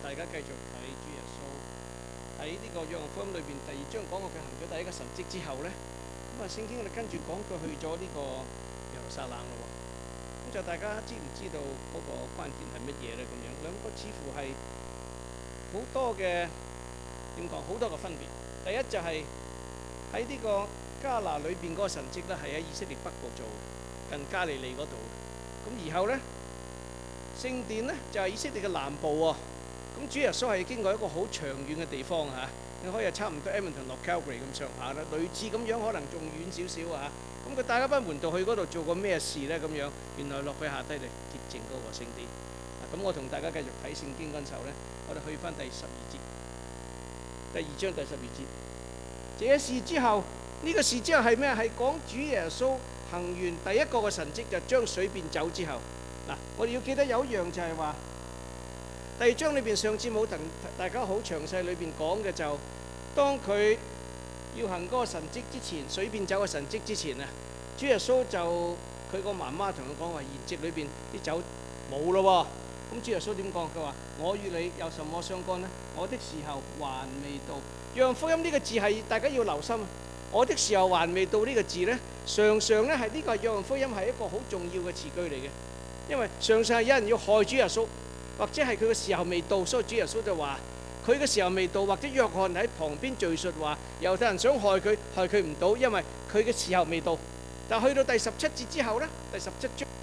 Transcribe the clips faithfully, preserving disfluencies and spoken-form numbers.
大家繼續睇主耶穌喺呢個約翰福音裏邊第二章講過佢行咗第一個神蹟之後咧，咁啊聖經我哋跟住講佢去咗呢個耶路撒冷咯喎。咁就大家知唔知道嗰個關鍵係乜嘢咧？咁樣兩個似乎係好多嘅點講，好多個分別。第一就係喺呢個加拿裏邊嗰個神蹟咧，係喺以色列北部做嘅，近加利利嗰度。咁而後咧，聖殿咧就係以色列嘅南部喎。咁主耶穌係經過一個好長遠嘅地方嚇，你可以係差唔多 Edmonton 落 Calgary 咁上下啦，類似咁樣，可能仲遠少少啊。咁佢帶一班門徒去嗰度做過咩事咧？咁樣原來落去下低嚟潔淨嗰個聖殿。咁我同大家繼續睇聖經嗰陣時候咧，我哋去翻第十二節，第二章第十二節。這事之後，呢個事之後係咩？係講主耶穌行完第一個嘅神蹟，就將水變酒之後。嗱，我哋要記得有一樣就係話，第二章裏邊上次冇同大家好詳細裏邊講嘅就，當佢要行嗰個神蹟之前，水變酒嘅神蹟之前啊，主耶穌就佢個媽媽同佢講話，筵席裏邊啲酒冇咯喎。咁主耶穌點講？佢話：我與你有什麼相干呢？我的時候還未到。約翰福音呢個字係大家要留心啊！我的時候還未到呢個字呢，常常咧係呢個約翰福音係一個好重要嘅詞句嚟嘅，因為常常係有人要害主耶穌，或者係佢嘅時候未到，所以主耶穌就話佢嘅時候未到，或者約翰喺旁邊敘述話猶太人想害佢，害佢唔到，因為佢嘅時候未到。但去到第十七節之後呢，第十七章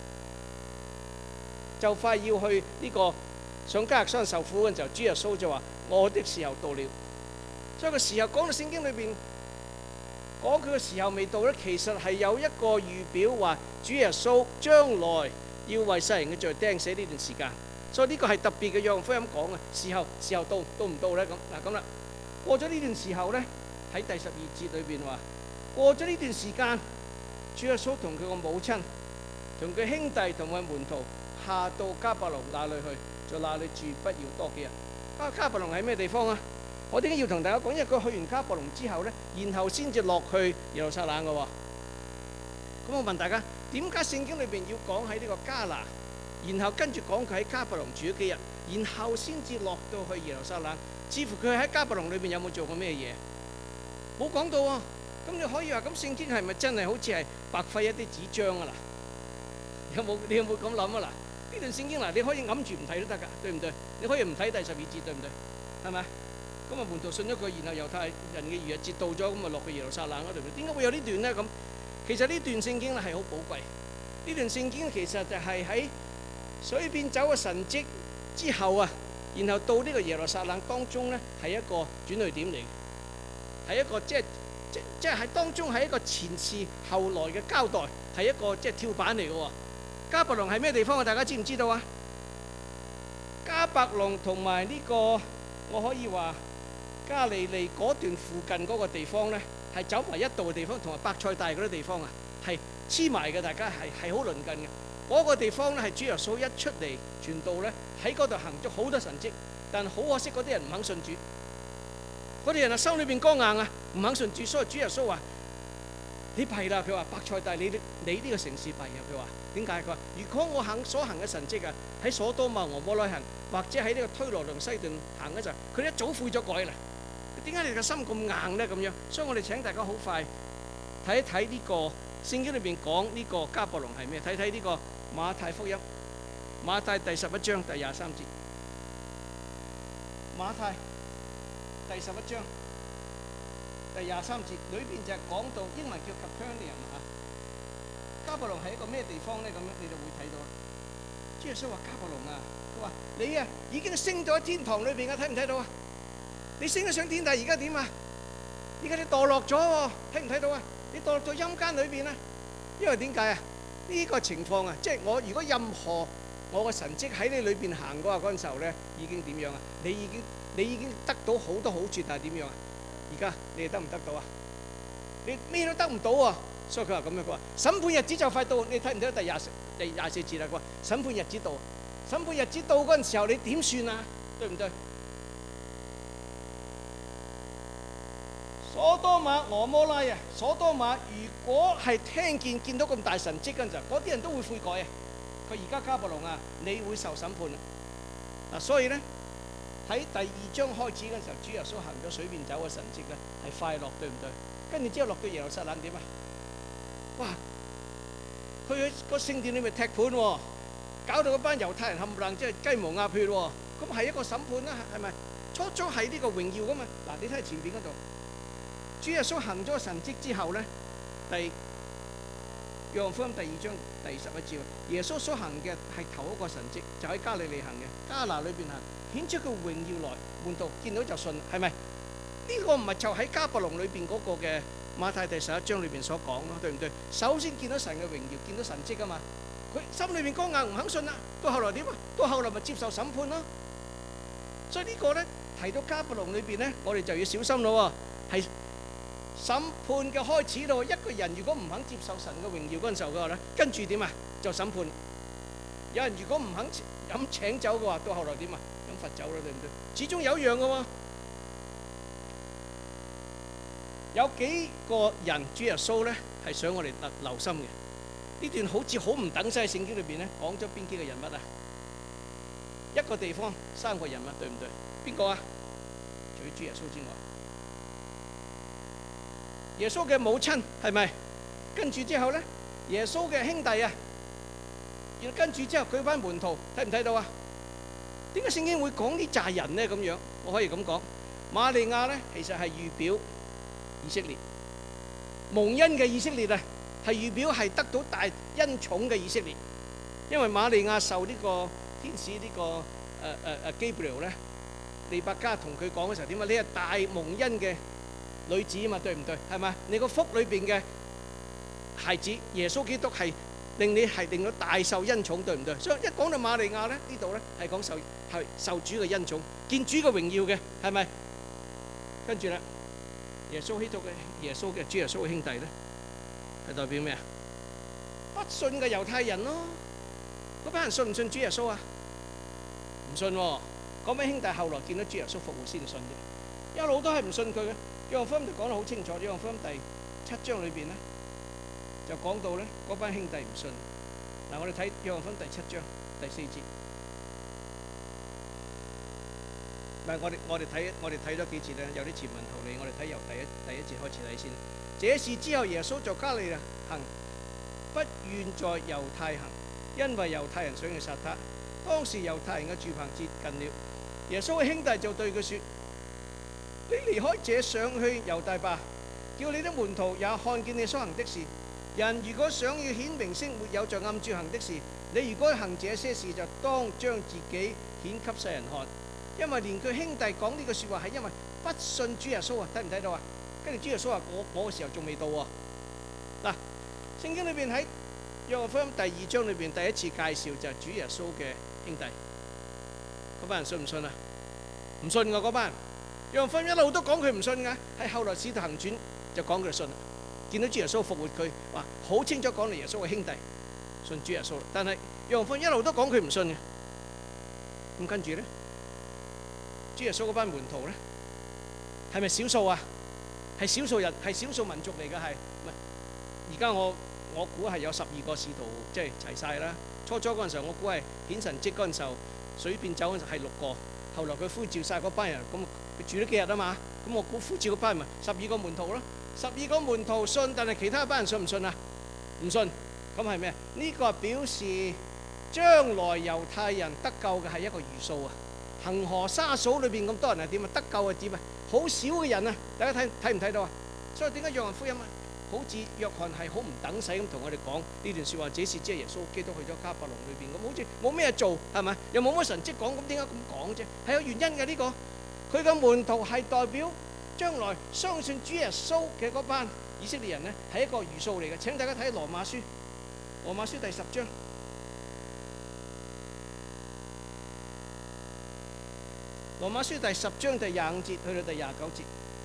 就快要去呢個上加勒山受苦嘅時候，主耶穌就話：我的時候到了。所以個時候講到聖經裏邊講佢嘅時候未到咧，其實係有一個預表話主耶穌將來要為世人嘅罪釘死呢段時間。所以呢個係特別嘅約翰福音講嘅時候，時候到到唔到咧？咁嗱咁啦，過咗呢段時候咧，喺第十二節裏邊話過咗呢段時間，主耶穌同佢個母親、同佢兄弟同佢門徒下到迦百農那裏去，在那裏住不要多幾日。啊，迦百農喺咩地方啊？我點解要同大家講？因為佢去完迦百農之後咧，然後先至落去耶路撒冷嘅喎。咁我問大家，點解聖經裏邊要講喺呢個迦拿，然後跟住講佢喺迦百農住咗幾日，然後先至落到去耶路撒冷？似乎佢喺迦百農裏邊有冇做過咩嘢？冇講到啊！咁你可以話，咁聖經係咪真係好似係白費一啲紙張啊？嗱，有冇你有冇咁諗啊？嗱，呢段聖經嗱，你可以揞住唔睇都得㗎，對唔對？你可以唔睇第十二節，對唔對？係咪？咁啊，門徒信咗佢，然後猶太人嘅逾越節到咗，咁啊落去耶路撒冷嗰度。點解會有呢段呢？咁其實呢段聖經咧係好寶貴。呢段聖經其實就係喺水變酒嘅神蹟之後啊，然後到呢個耶路撒冷當中咧，係一個轉捩點嚟嘅，係一個即係即即係喺當中係一個前事後來嘅交代，係一個即係跳板嚟嘅喎。迦百農係咩地方啊？大家知唔知道啊？迦百農同埋呢個我可以話加利利嗰段附近嗰個地方咧，係走埋一道嘅地方，同埋伯賽大嗰啲地方啊，係黐埋嘅，大家係係好鄰近嘅。嗰個地方咧係主耶穌一出嚟傳道咧，喺嗰度行咗好多神蹟，但好可惜嗰啲人唔肯信主，嗰啲人啊心裏邊剛硬啊，唔肯信主，所以主耶穌話：你弊啦！佢話伯賽大，你你呢個城市弊啊！佢話點解？佢話如果我行所行嘅神蹟啊，喺所多瑪俄摩拉行，或者喺呢個推羅同西頓行嗰陣，佢哋一早悔咗改啦。點解你哋個心咁硬咧？咁樣，所以我哋請大家好快睇一睇呢個聖經裏邊講呢個迦百農係咩？睇睇呢個馬太福音，馬太第十一章第廿三節。馬太第十一章第廿三節裏邊就係講到英文叫 Capernaum 啊。迦百農係一個咩地方咧？咁樣你就會睇到啦。主耶穌話：迦百農啊，佢話你啊已經升咗喺天堂裏邊啊，睇唔睇到啊？你升咗上天，但係而家點啊？而家你墮落咗喎，睇唔睇到啊？你墮落到陰間裏邊啊！因為點解啊？呢個情況啊，即係我如果任何我嘅神蹟喺你裏邊行過嗰陣時候咧，已經點樣啊？你已經你已經得到好多好處，但係點樣啊？而家你哋得唔得到啊？你咩都得唔到啊！所以佢話咁樣，佢話審判日子就快到，你睇唔睇到第廿第廿四節啦？佢話審判日子到，審判日子到嗰陣時候，你點算啊？對唔對？所多瑪俄摩拉啊，所多瑪如果係聽見見到咁大神蹟嗰陣時候，嗰啲人都會悔改啊。佢而家迦百農啊，你會受審判啊！嗱，所以咧睇第二章開始嗰陣時候，主耶穌行咗水變酒嘅神蹟咧，係快樂，對唔對？跟住之後落到耶路撒冷點啊？哇！佢喺個聖殿裏面踢盤喎，搞到嗰班猶太人冚唪唥即係雞毛鴨血喎。咁係一個審判啦，係咪？初初係呢個榮耀噶嘛。嗱，你睇下前邊嗰度，主耶穌行咗個神蹟之後咧，第約翰福音第二章第十一節，耶穌所行嘅係頭一個神蹟，就喺加利利行嘅，加拿裏邊行，顯出佢榮耀來，門徒見到就信，係咪？呢個唔係就喺迦百農裏邊嗰個嘅馬太第十一章裏邊所講咯，對唔對？首先見到神嘅榮耀，見到神蹟啊嘛，佢心裏邊剛硬唔肯信啦，到後來點啊？到後來咪接受審判咯。所以呢個咧提到迦百農裏邊咧，我哋就要小心咯喎，係審判嘅開始咯。一個人如果唔肯接受神嘅榮耀嗰陣時候嘅話咧，跟住點啊？就審判。有人如果唔肯飲請酒嘅話，到後來點啊？飲罰酒啦，對唔對？始終有一樣嘅喎。有幾個人主耶穌咧係想我哋留心嘅。呢段好似好唔等使喺聖經裏邊咧，講咗邊幾個人物啊？一個地方三個人物，對唔對？邊個啊？除咗主耶穌之外，耶穌嘅母親係咪？跟住之後咧，耶穌嘅兄弟啊，然後跟住之後佢班門徒睇唔睇到啊？點解聖經會講呢扎人咧？咁樣我可以咁講，瑪利亞咧其實係預表以色列，蒙恩嘅以色列啊，係預表係得到大恩寵嘅以色列。因為瑪利亞受呢個天使呢個誒誒誒基布拉咧，利百加同佢講嘅時候點啊？你係大蒙恩嘅女子啊嘛，對唔對？係咪？你個腹裏邊嘅孩子耶穌基督係令你係令到大受恩寵，對唔對？所以一講到瑪利亞咧，呢度咧係講受係受主嘅恩寵，見主嘅榮耀嘅，係咪？跟住咧。耶穌基督嘅耶穌嘅主耶穌嘅兄弟咧，係代表咩啊？不信嘅猶太人咯，嗰班人信唔信主耶穌啊？唔信喎。嗰班兄弟後來見到主耶穌復活先信嘅，一路都係唔信佢嘅。約翰福音就講得好清楚，約翰福音第七章裏邊咧就講到咧嗰班兄弟唔信。嗱，我哋睇約翰福音第七章第四節。唔係，我哋我哋睇我哋睇咗幾節咧，有啲前文後理，我哋睇由第一第一節開始睇先。這事之後，耶穌在加利利行，不願在猶太行，因為猶太人想要殺他。當時猶太人嘅住棚節近了，耶穌嘅兄弟就對佢説：你離開這上去猶大吧，叫你的門徒也看見你所行的事。人如果想要顯明星，沒有在暗處行的事，你如果行這些事，就當將自己顯給世人看。因為連佢兄弟講呢句説話係因為不信主耶穌啊，睇唔睇到啊？跟住主耶穌話：我我嘅時候仲未到喎。嗱，聖經裏邊喺約翰福音第二章裏邊第一次介紹就係主耶穌嘅兄弟，嗰班人信唔信啊？唔信㗎嗰班人。約翰福音一路都講佢唔信㗎，喺後來使徒行傳就講佢信啦。見到主耶穌復活，佢話好清楚講嚟耶穌嘅兄弟信主耶穌，但係約翰福音一路都講佢唔信嘅。咁跟住咧？主耶穌嗰班門徒咧，係咪少數啊？係少數人，係少數民族嚟嘅，係唔係？而家我我估係有十二個使徒，即係齊晒啦。初初嗰陣時候，我估係顯神蹟嗰陣時候，水變酒嗰陣係六個。後來佢呼召晒嗰班人，咁佢住咗幾日啊嘛？咁我估呼召嗰班人咪十二個門徒咯。十二個門徒信，但係其他班人信唔信啊？唔信。咁係咩？呢個係表示將來猶太人得救嘅係一個預數啊！恒河沙數裏邊咁多人係點啊？得救係點啊？好少嘅人啊！大家睇睇唔睇到啊？所以點解約翰福音啊，好似約翰係好唔等使咁同我哋講呢段説話？這是即係耶穌基督去咗迦百農裏邊咁，好似冇咩做係咪？又冇乜神蹟講，咁點解咁講啫？係有原因嘅呢個。佢嘅門徒係代表將來相信主耶穌嘅嗰班以色列人咧，係一個預數嚟嘅。請大家睇羅馬書，羅馬書第十章。羅馬書第十章第廿五節去到第廿九節，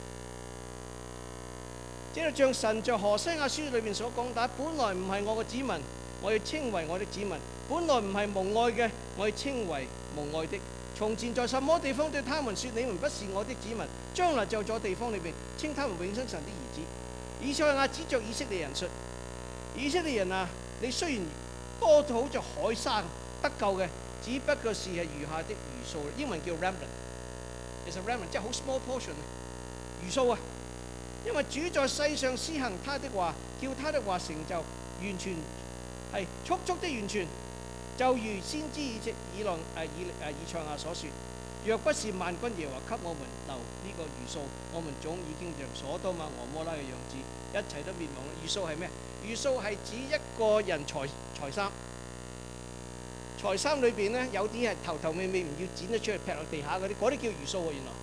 這就像神在何西阿書裏面所講，但本來唔係我嘅子民，我要稱為我的子民；本來唔係蒙愛嘅，我要稱為蒙愛的。從前在什麼地方對他們說你們不是我的子民，將來就在地方裏面稱他們永生神的兒子。以賽亞指着以色列人說：以色列人啊，你雖然多到好似海沙得救嘅，只不過是係餘下的餘數，英文叫 remnant。 其實 remnant 即係好 small portion 啊，餘數啊。因為主在世上施行他的話，叫他的話成就，完全係速速的完全，就如先知以即以論誒以誒以賽亞所說：若不是萬軍耶和華給我們留呢個餘數，我們總已經像所多瑪俄摩拉嘅樣子，一切都滅亡啦。餘數係咩？餘數係指一個人財財衫，財衫裏邊咧有啲係頭頭尾尾唔要剪得出嚟劈落地下嗰啲，嗰啲叫餘數喎。原來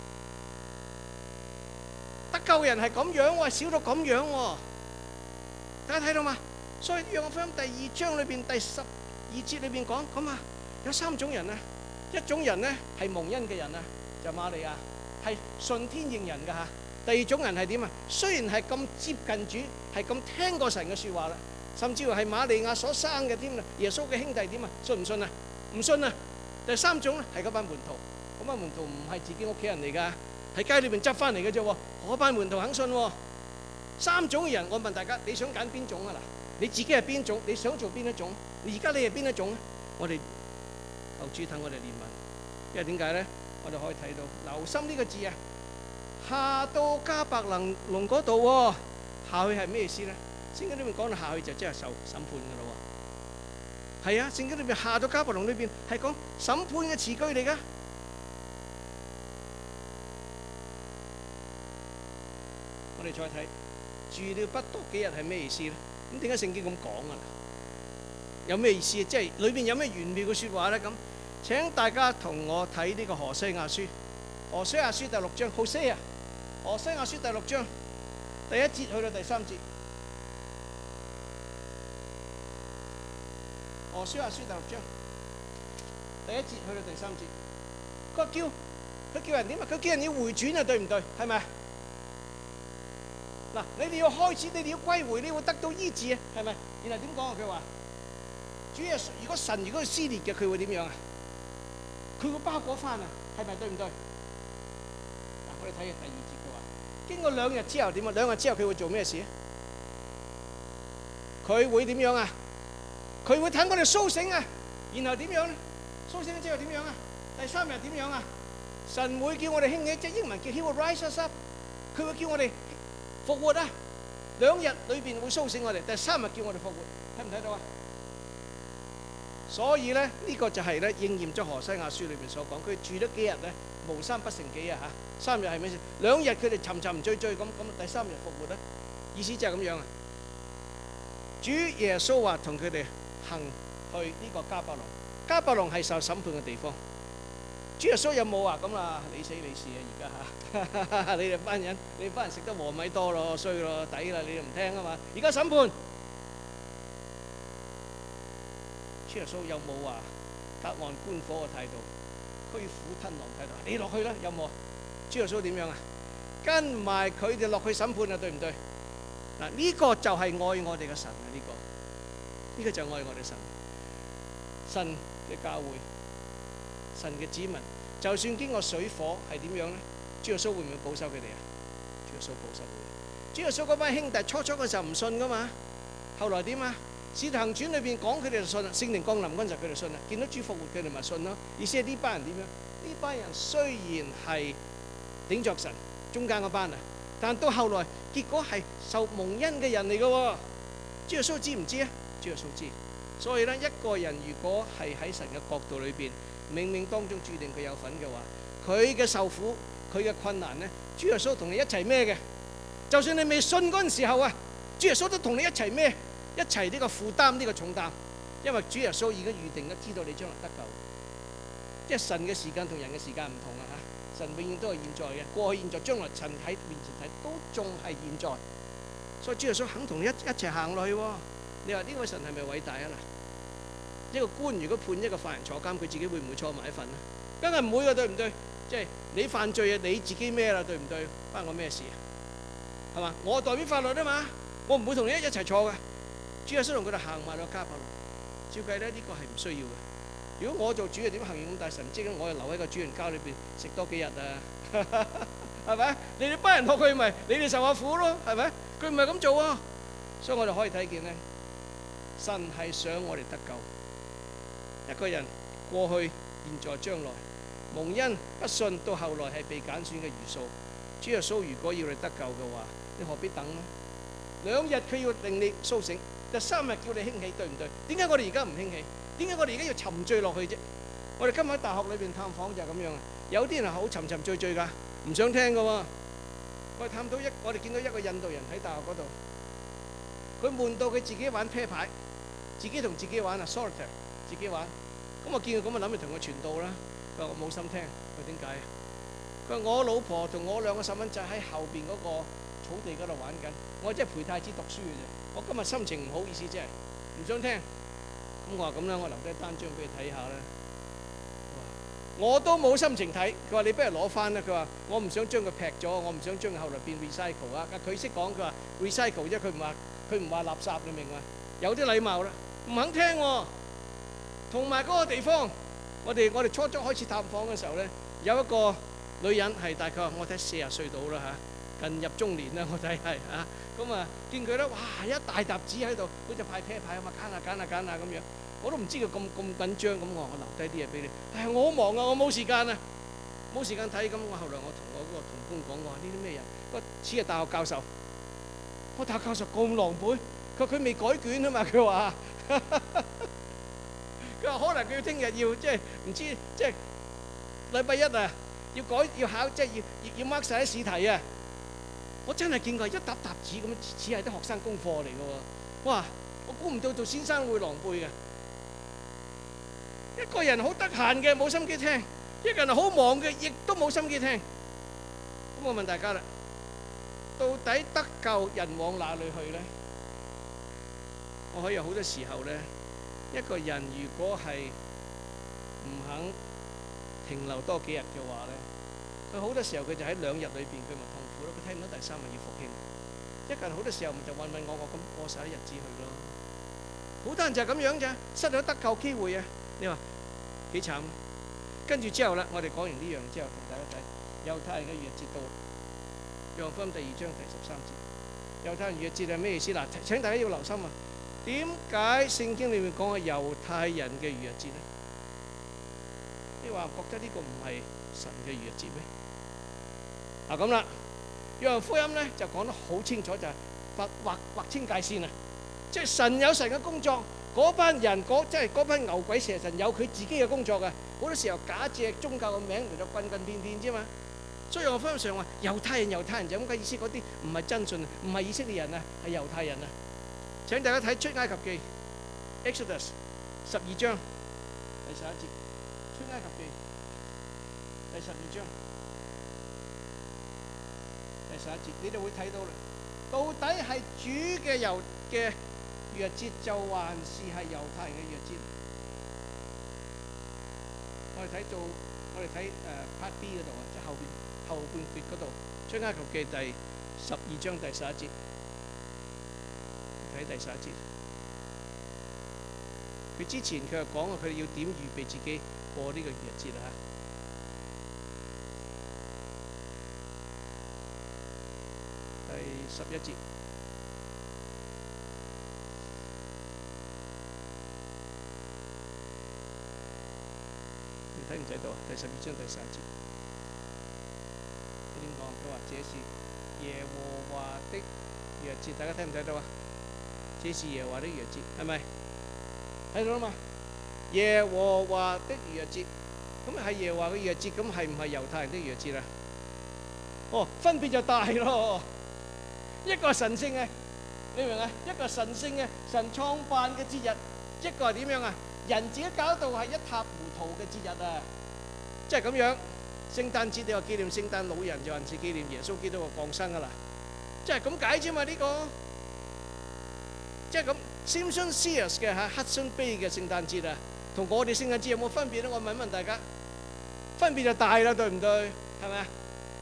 得救人係咁樣喎，少到咁樣喎，大家睇到嘛？所以約翰福音第二章裏邊第十二節裏邊講咁啊，有三種人啊。一種人咧係蒙恩嘅人啊，就瑪利亞係順天應人㗎嚇。第二種人係點啊？雖然係咁接近主，係咁聽過神嘅説話啦，甚至乎係瑪利亞所生嘅添啦，耶穌嘅兄弟點啊？信唔信啊？唔信啊！第三種咧係嗰班門徒，嗰班門徒唔係自己屋企人嚟㗎，喺街裏邊執翻嚟嘅啫喎。嗰班門徒肯信喎。三種嘅人，我問大家，你想揀邊種啊？嗱，你自己係邊種？你想做邊一種？而家你係邊一種咧？我哋求主等我哋憐憫，因為點解咧？我哋可以睇到留心呢個字啊，下到迦百農龍嗰度喎，下去係咩意思咧？聖經裏面講到下去就即係受審判噶咯喎。係啊，聖經裏面下到迦百農裏邊係講審判嘅詞句嚟噶。我哋再睇住了不多幾日係咩意思咧？咁點解聖經咁講啊？有咩意思？即係裏邊有咩玄妙嘅説話咧？咁請大家同我睇呢個何西亞書，何西亞書第六章，何西亞，何西亞書第六章第一節去到第三節。何西亞書第六章第一節去到第三節，佢叫佢叫人點啊？佢叫人要回轉啊，對唔對？係咪？嗱，你哋要開始，你哋要歸回，你會得到醫治啊，係咪？然後點講啊？佢話：主耶穌，如果神如果係撕裂嘅，佢會點樣啊？佢會包裹翻啊，係咪？對唔對？嗱，我哋睇下第二節，佢話：經過兩日之後點啊？兩日之後佢會做咩事啊？佢會點樣啊？佢會等我哋甦醒啊，然後點樣咧？甦醒咗之後點樣啊？第三日點樣啊？神會叫我哋興起，即係英文叫 He will rise us up，佢會叫我哋復活啊！兩日裏邊會甦醒我哋，第三日叫我哋復活，睇唔睇到啊？所以咧，呢個就係咧應驗咗何西亞書裏邊所講，佢住咗幾日咧，無三不成幾日嚇。三日係咩先？兩日佢哋沉沉醉醉咁，咁第三日復活咧，意思就係咁樣啊！主耶穌話同佢哋行去呢個迦百農，迦百農係受審判嘅地方。主耶穌有冇話咁啦？你死你事啊！而家嚇，你哋班人，你哋班人食得禾米多咯，衰咯，抵啦！你哋唔聽啊嘛！而家審判，主耶穌有冇話隔岸觀火嘅態度，驅虎吞狼態度？你落去啦，有冇啊？主耶穌點樣啊？跟埋佢哋落去審判啊？對唔對？嗱，呢個就係愛我哋嘅神啊！呢個呢個就係愛我哋神，神嘅教會。神嘅子民，就算經過水火，係點樣咧？主耶穌會唔會保守佢哋啊？主耶穌保守佢哋。主耶穌嗰班兄弟初初嘅時候唔信噶嘛，後來點啊？使徒行傳裏邊講佢哋就信啦，聖靈降臨嗰陣時佢哋信啦，見到主復活佢哋咪信咯。意思係呢班人點樣？呢班人雖然係頂着神中間嗰班啊，但到後來結果係受蒙恩嘅人嚟嘅喎。主耶穌知唔知啊？主耶穌知。所以咧，一個人如果係喺神嘅國度裏邊，冥冥當中注定佢有份嘅話，佢嘅受苦，佢嘅困難咧，主耶穌同你一齊孭嘅。就算你未信嗰陣時候啊，主耶穌都同你一齊孭，一齊呢個負擔呢個重擔，因為主耶穌已經預定咗，知道你將來得救。即係神嘅時間同人嘅時間唔同啊嚇，神永遠都係現在嘅，過去、現在、將來，神喺面前睇都仲係現在。所以主耶穌肯同你一一齊行落去喎。你話呢位神係咪偉大啊？嗱，一個官如果判一個犯人坐監，佢自己會唔會坐埋一份啊？梗係唔會啊，對唔對？即係你犯罪啊，你自己孭啦，對唔對？關我咩事啊？係嘛？我代表法律啊嘛，我唔會同你一一齊坐嘅。主耶穌同佢哋行埋落迦百農，照計咧呢個係唔需要嘅。如果我做主，係點行咁大神蹟咧？我又留喺個主人家裏邊食多幾日啊，係咪？你哋班人落去咪你哋受下苦咯，係咪？佢唔係咁做啊，所以我哋可以睇見咧，神係想我哋得救。一個人過去、現在、將來蒙恩不信，到後來係被揀選嘅餘數。主耶穌如果要你得救嘅話，你何必等呢？兩日佢要令你甦醒，第三日叫你興起，對唔對？點解我哋而家唔興起？點解我哋而家要沉醉落去啫？我哋今日喺大學裏邊探訪就係咁樣啊！有啲人係好沉沉醉醉㗎，唔想聽㗎喎。我哋探到一，我哋見到一個印度人喺大學嗰度，佢悶到佢自己玩啤牌，自己同自己玩啊 solitaire， 自己玩。咁我見佢咁啊，諗住同佢傳道啦。佢話我冇心聽，佢點解啊？佢話我老婆同我兩個細蚊仔喺後邊嗰個草地嗰度玩緊，我真係陪太子讀書嘅啫。我今日心情唔好意思，真係唔想聽。咁我話咁啦，我留低單張俾你睇下啦。我都冇心情睇。佢話你不如攞翻啦。佢話我唔想將佢劈咗，我唔想將佢後來變 recycle 啊。佢識講，佢話 recycle 啫，佢唔話佢唔話垃圾，你明嘛？有啲禮貌啦，唔肯聽喎。同埋嗰個地方，我哋我哋初初開始探訪嘅時候咧，有一個女人係大概我睇四十歲到啦嚇，近入中年啦，我睇係嚇。咁啊，見佢咧，哇一大沓紙喺度，好似派啤牌咁啊，揀下揀下揀下咁樣。我都唔知佢咁咁緊張，咁我我留低啲嘢俾你。唉，我好忙啊，我冇時間啊，冇時間睇。咁我後來我同我嗰個同工講，我話呢啲咩人？個似係大學教授。我大學教授咁狼狽，佢佢未改卷啊嘛，佢話。佢話可能佢要聽日要即係唔知即係禮拜一啊，要改要考即係要要要 mark 曬啲試題啊！我真係見過一沓沓紙咁樣，似係啲學生功課嚟嘅喎。哇！我估唔到做先生會狼狽嘅。一個人好得閒嘅冇心機聽，一個人好忙嘅亦都冇心機聽。咁我問大家啦，到底得救人往哪裏去咧？我可以有好多時候咧。一個人如果係唔肯停留多幾日嘅話咧，佢好多時候佢就喺兩日裏邊佢咪痛苦咯，佢聽唔到第三日要復興。一個人好多時候咪就混混噩噩咁過晒啲日子去咯。好多人就係咁樣咋，失咗得救機會啊！你話幾慘？跟住之後啦，我哋講完呢樣之後，同大家睇猶太人嘅逾越節到啦。約翰福音第二章第十三節，猶太人逾越節係咩意思？嗱，請大家要留心啊！點解聖經裏面講係猶太人嘅逾越節咧？你話覺得呢個唔係神嘅逾越節咩？嗱咁啦，約翰福音咧就講得好清楚，就係劃劃劃清界線啊！即係神有神嘅工作，嗰班人嗰即係嗰班牛鬼蛇神有佢自己嘅工作嘅。好多時候假借宗教嘅名嚟到棍棍騙騙啫嘛。所以約翰福音上話猶太人猶太人就咁嘅意思，嗰啲唔係真信，唔係以色列人啊，係猶太人啊。請大家睇出埃及記 Exodus 十二章第十一節，出埃及記第十二章第十一節，你哋會睇到啦。到底係主嘅猶嘅逾越節，就還是係猶太人嘅逾越節？我哋睇到我哋睇誒 Part B 嗰度啊，即係後邊後半節嗰度，出埃及記第十二章第十一節。喺第十一節，佢之前佢又講過佢哋要點預備自己過呢個逾越節啦嚇。第十一節，你睇唔睇到啊？第十二章第十一節，佢點講？佢話這是耶和華的逾越節，大家睇唔睇到啊？這是耶和華的逾越節，係咪睇到啦嘛？耶和華的逾越節，咁係耶和華嘅逾越節，咁係唔係猶太人的逾越節啊？哦，分別就大咯。一個係神聖嘅，你明唔明啊？一個神聖嘅神創辦嘅節日，一個係點樣啊？人自己搞到係一塌糊塗嘅節日啊！即係咁樣，聖誕節你話紀念聖誕老人，就還是紀念耶穌基督嘅降生啊啦？即係咁解啫嘛呢個。即係咁 Simpson Sears 嘅嚇 Hudson Bay 嘅聖誕節啊，同我哋聖誕節有冇分別咧？我問一問大家，分別就大啦，對唔對？係咪啊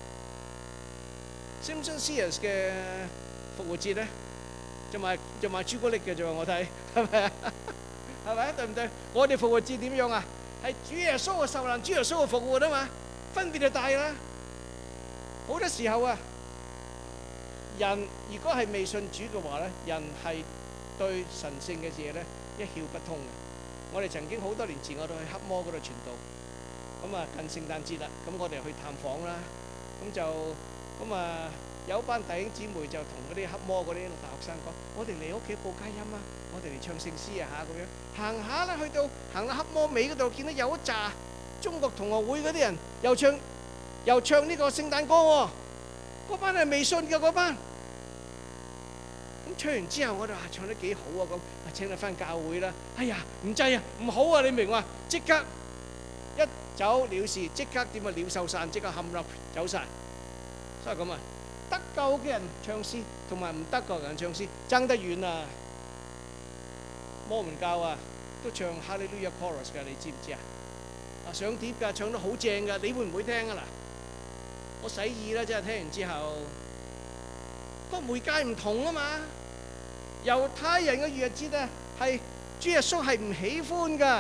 ？Simpson Sears 嘅復活節咧，就賣就賣朱古力嘅啫喎，我睇係咪啊？係咪啊？對唔對？我哋復活節點樣啊？係主耶穌嘅受難，主耶穌嘅復活啊嘛，分別就大啦。好多時候啊，人如果係未信主嘅話咧，人係對神聖嘅嘢咧一竅不通嘅。我哋曾經好多年前我哋去黑魔嗰度傳道， 咁啊近聖誕節啦，咁我哋去探訪啦，咁就咁啊有班弟兄姊妹就同嗰啲黑魔嗰啲大學生講：我哋嚟屋企報佳音啊！我哋嚟唱聖詩啊嚇咁樣。行下啦，去到行到黑魔尾嗰度，見到有一紮中國同學會嗰啲人又唱又唱呢個聖誕歌喎。嗰班係未信嘅嗰班。咁唱完之後，我哋話唱得幾好啊咁，啊請你翻教會啦。哎呀唔制啊，唔好啊！你明話？即刻一走了事，即刻點啊鳥獸散，即刻冚笠走曬。所以咁啊，得救嘅人唱詩，同埋唔得救嘅人唱詩爭得遠啊！摩門教啊，都唱哈利路亞 chorus 㗎，你知唔知啊？啊上碟㗎，唱得好正㗎，你會唔會聽啊嗱？我洗耳啦，真係聽完之後，個媒介唔同啊嘛。猶太人嘅逾越節啊，係主耶穌係唔喜歡㗎。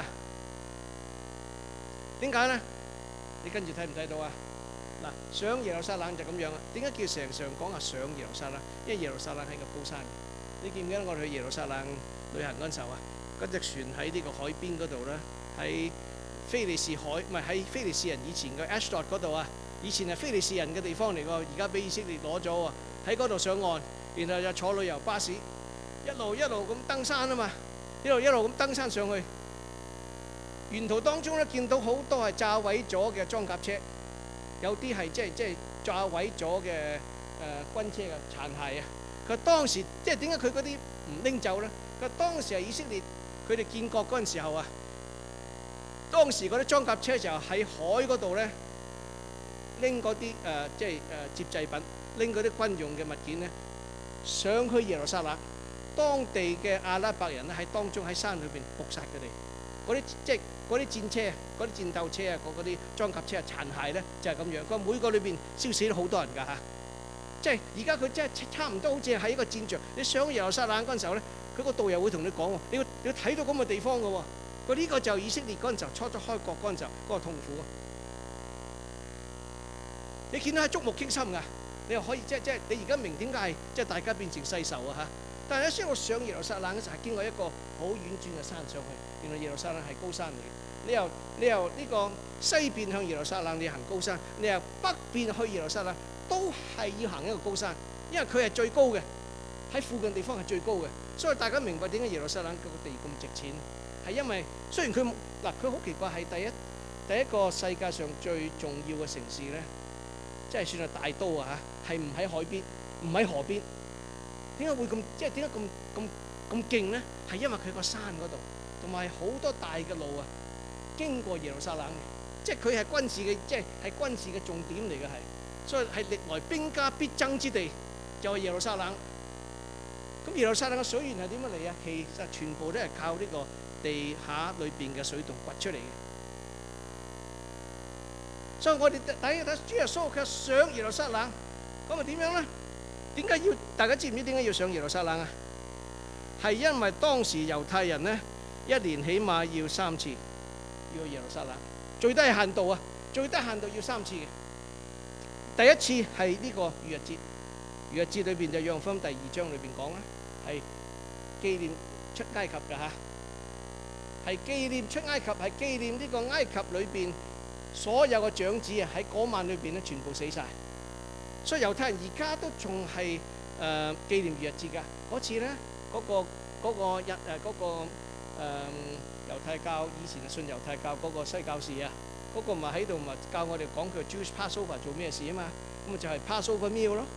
點解咧？你跟住睇唔睇到啊？嗱，上耶路撒冷就咁樣啊。點解叫成常講啊上耶路撒冷？因為耶路撒冷係個高山。你記唔記得我哋去耶路撒冷旅行嗰陣時候啊？嗰隻船喺呢個海邊嗰度咧，喺非利士海，唔係喺非利士人以前嘅 Ashdod 嗰度啊。以前係非利士人嘅地方嚟㗎，而家俾以色列攞咗喎。喺嗰度上岸，然後就坐旅遊巴士，一路一路咁登山啊嘛，一路一路咁登山上去。沿途當中咧，見到好多係炸毀咗嘅裝甲車，有啲係即係即係炸毀咗嘅誒軍車嘅殘骸啊。佢當時即係點解佢嗰啲唔拎走咧？佢當時係以色列佢哋建國嗰陣時候啊，當時嗰啲裝甲車就喺海嗰度咧。拎嗰啲誒即係誒接濟品，拎嗰啲軍用嘅物件咧，上去耶路撒冷，當地嘅阿拉伯人咧喺當中喺山裏邊撲殺佢哋，嗰啲即係嗰啲戰車、嗰啲戰鬥車啊、嗰嗰啲裝甲車啊殘骸咧就係咁樣，佢每個裏邊燒死咗好多人㗎嚇，即係而家佢真係差唔多好似喺一個戰場，你上耶路撒冷嗰陣時候咧，佢個導遊會同你講喎，你要你要睇到咁嘅地方㗎喎，佢呢個就以色列嗰陣時候初初開國嗰陣時候嗰個痛苦。你見到係觸目驚心㗎，你又可以即係即係你而家明點解係即係大家變成世仇啊嚇？但係咧，雖然我上耶路撒冷嗰時係經過一個好婉轉嘅山上去，原來耶路撒冷係高山嚟嘅。你由你由呢個西邊向耶路撒冷，你行高山；你由北邊去耶路撒冷，都係要行一個高山，因為佢係最高嘅，喺附近地方係最高嘅。所以大家明白點解耶路撒冷個地咁值錢，係因為雖然佢嗱佢好奇怪係第一第一個世界上最重要嘅城市咧。即係算係大都啊嚇，係唔喺海邊，唔喺河邊。點解會咁？即係點解咁咁咁勁咧？係因為佢個山嗰度，同埋好多大嘅路啊，經過耶路撒冷嘅。即係佢係軍事嘅，即係係軍事嘅重點嚟嘅係。所以係歷來兵家必爭之地，就係耶路撒冷。咁耶路撒冷嘅水源係點樣嚟啊？其實全部都係靠呢個地下裏邊嘅水洞掘出嚟嘅。所以我哋睇睇主耶穌佢上耶路撒冷，咁啊點樣咧？點解要大家知唔知點解要上耶路撒冷啊？係因為當時猶太人咧一年起碼要三次要去耶路撒冷，最低限度啊，最低限度要三次嘅。第一次係呢個逾越節，逾越節裏邊就約翰福音第二章裏邊講啦，係紀念出埃及嘅嚇，係紀念出埃及，係紀念呢個埃及裏邊。所有嘅長子啊，喺嗰晚裏邊咧，全部死晒。所以猶太人而家都仲係誒紀念逾越節㗎。嗰次咧，嗰個嗰個日誒嗰個誒猶太教以前係信猶太教嗰個西教士啊，嗰個咪喺度咪教我哋講佢 Jewish Passover 做咩事啊嘛？咁咪就係 Passover meal 咯。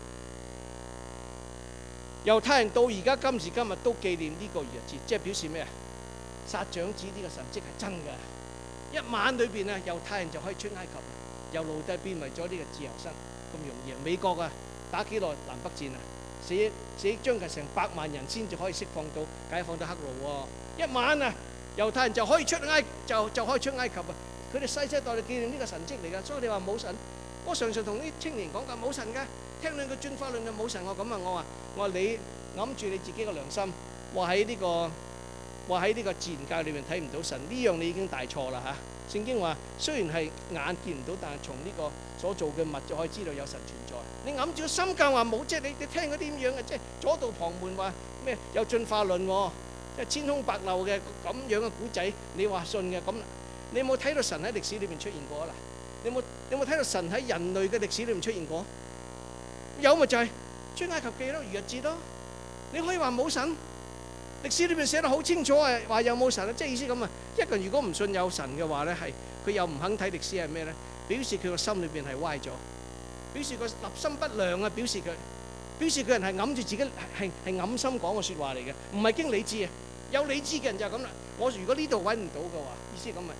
猶太人到而家今時今日都紀念呢個逾越節，即係表示咩啊？殺長子呢個神蹟係真㗎。一晚裏邊啊，猶太人就可以出埃及，由奴隸變為咗呢個自由身，咁容易啊！美國啊，打幾耐南北戰啊，死死將近成百萬人先至可以釋放到解放到黑奴喎。一晚啊，猶太人就可以出埃就就可以出埃及啊！佢哋世世代代紀念呢個神蹟嚟㗎，所以你話冇神，我常常同啲青年講㗎，冇神㗎，聽兩句轉化論就冇神。我咁啊，我話我話你揞住你自己嘅良心，話喺呢個。話喺呢個自然界裏面睇唔到神，呢樣你已經大錯啦嚇！聖經話雖然係眼見唔到，但係從呢個所做嘅物就可以知道有神存在。你揞住個心教話冇，即係你你聽嗰啲咁樣嘅，即係左道旁門話咩有進化論，即係千空白漏嘅咁樣嘅古仔，你話信嘅咁， 你有冇睇到神喺歷史裏邊出現過啊？嗱，你有冇你有冇睇到神喺人類嘅歷史裏邊出現過？有咪就係出埃及記咯，逾越節咯。你可以話冇神，歷史裏邊寫得好清楚啊，話有冇神啊，即係意思咁啊。一個人如果唔信有神嘅話咧，係佢又唔肯睇歷史係咩咧？表示佢個心裏邊係歪咗，表示佢立心不良啊，表示佢表示佢人係揞住自己係係係揞心講嘅説話嚟嘅，唔係經理智啊。有理智嘅人就係咁啦。我如果呢度揾唔到嘅話，意思咁啊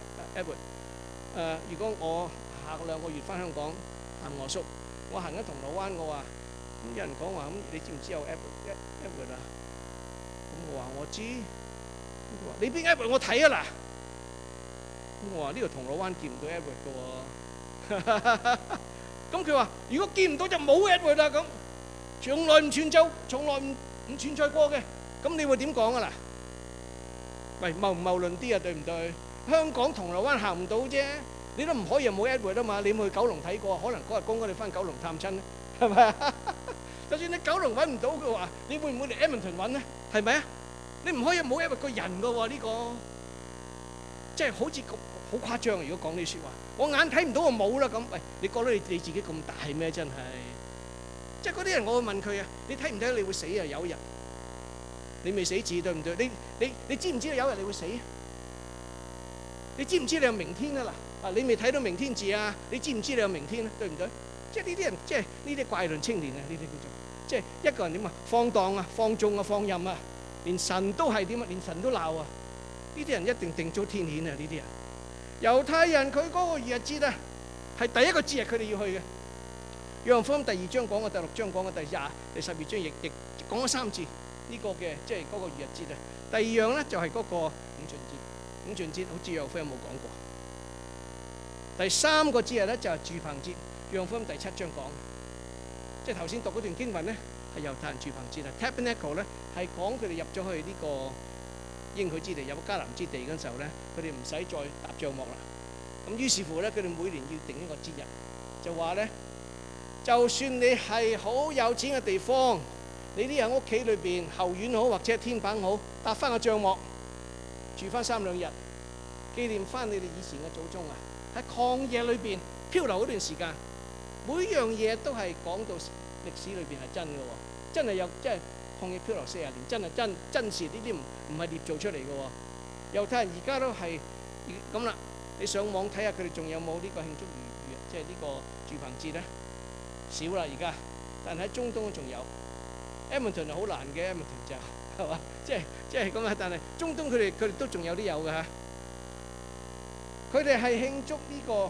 Edward， 誒，如果我下個兩個月翻香港探我叔，我行緊銅鑼灣，我話咁有人講話咁，你知唔知有 Edward Edward 啊？咁我話我知，佢話你邊 Edward 我睇啊嗱，咁我話呢個銅鑼灣見唔到 Edward 嘅喎，咁佢話如果見唔到就冇 Edward 啦，咁從來唔存在，從來唔唔存在過嘅，咁你會點講啊嗱？喂，謬唔謬論啲啊？對唔對？香港銅鑼灣行唔到啫，你都唔可以又冇 Edward 啊嘛！你冇去九龍睇過，可能嗰日公哥你翻九龍探親咧，係咪啊？就算你九龍揾唔到嘅話，你會唔會嚟 Edmonton 揾咧？係咪啊？你唔可以冇 Edward 個人嘅喎，呢個即係好似好誇張。如果講呢啲説話，我眼睇唔到我冇啦咁。喂，你覺得你你自己咁大咩？真係，即係嗰啲人，我會問佢啊：你睇唔睇到你會死啊？有一日。你未死字對唔對？你你你知唔知道有日你會死？你知唔知你有明天啊？嗱，啊你未睇到明天字啊？你知唔知你有明天啊？對唔對？即係呢啲人，即係呢啲怪論青年啊！呢啲叫做即係一個人點啊？放蕩啊，放縱啊，放任啊，連神都係點啊？連神都鬧啊！呢啲人一定定遭天譴啊！呢啲人，猶太人佢嗰個逾越節啊，係第一個節日佢哋要去嘅。約翰福音第二章講嘅，第六章講嘅，第廿、第十二章亦亦講咗三次。呢個嘅即係嗰個逾越節啊。第二樣咧就係嗰個五旬節。五旬節好似約翰福音冇講過。第三個節日咧就係住棚節。約翰福音第七章講，即係頭先讀嗰段經文咧係猶太人住棚節啊。Tabernacle 咧係講佢哋入咗去呢個應許之地，入迦南之地嗰陣時候咧，佢哋唔使再搭帳幕啦。咁於是乎咧，佢哋每年要定一個節日，就話咧，就算你係好有錢嘅地方。你啲人屋企裏邊後院好或者天棚好，搭翻個帳幕住翻三兩日，紀念翻你哋以前嘅祖宗啊！喺曠野裏邊漂流嗰段時間，每樣嘢都係講到歷史裏邊係真嘅喎，真係有即係曠野漂流四十年，真係真真事，呢啲唔唔係捏造出嚟嘅喎。猶太人而家都係咁啦，你上網睇下佢哋仲有冇呢個慶祝逾越，即係呢個住棚節咧？少啦而家，但係喺中東仲有。Edmonton 係好難嘅 ，Edmonton 就係嘛，即係即係咁啊！但係中東佢哋佢哋都仲有啲有嘅嚇。佢哋係慶祝呢個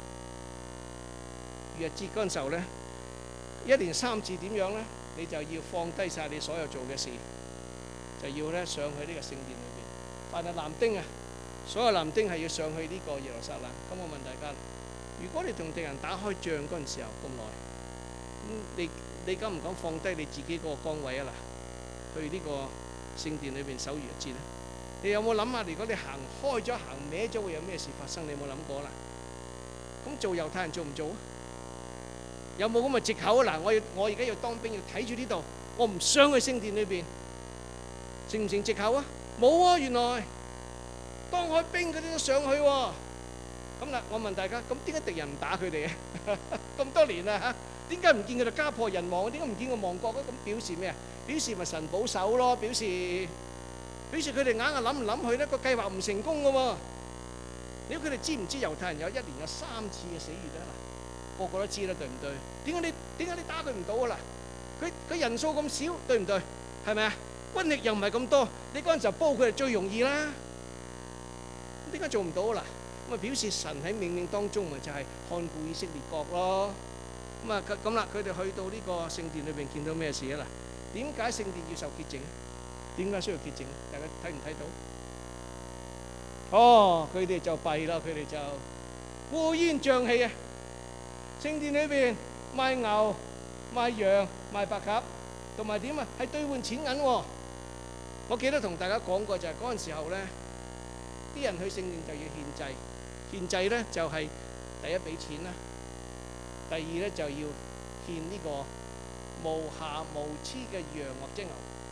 逾越節嗰陣時候咧，一年三次點樣咧？你就要放低曬你所有做嘅事，就要咧上去呢個聖殿裏邊。凡係男丁啊，所有男丁係要上去呢個耶路撒冷。咁我問大家，如果你同敵人打開仗嗰陣時候咁耐，咁你？你敢唔敢放低你自己嗰個崗位啊？嗱，去呢個聖殿裏邊守逾越節咧？你有冇諗下？如果你行開咗、行歪咗，會有咩事發生？你有冇諗過啦？咁做猶太人做唔做啊？有冇咁嘅藉口啊？嗱，我要我而家要當兵，要睇住呢度，我唔想去聖殿裏邊，成唔成藉口啊？冇啊！原來當海兵嗰啲都上去喎。咁啦，我問大家，咁點解敵人唔打佢哋啊？咁多年啦嚇！點解唔見佢哋家破人亡？點解唔見佢亡國咧？咁表示咩啊？表示咪神保守咯？表示表示佢哋硬係諗唔諗去咧，個計劃唔成功噶喎。你估佢哋知唔知猶太人有一年有三次嘅死月咧？嗱，個個都知啦，對唔對？點解你點解你打佢唔到啊？嗱，佢佢人數咁少，對唔對？係咪啊？軍力又唔係咁多，你嗰陣時候煲佢哋最容易啦。點解做唔到啊？嗱，咁啊表示神喺命令當中咪就係看顧以色列國咯。咁啊咁啦，佢哋去到呢個聖殿裏邊見到咩事啊？嗱，點解聖殿要受潔淨？點解需要潔淨？大家睇唔睇到？哦，佢哋就弊啦，佢哋就烏煙瘴氣啊！聖殿裏邊賣牛、賣羊、賣白鴿，同埋點啊？係兌換錢銀喎。我記得同大家講過，就係嗰陣時候咧，啲人去聖殿就要獻祭，獻祭咧就係第一俾錢啦。第二咧就要獻呢個無瑕無疵嘅羊或者牛，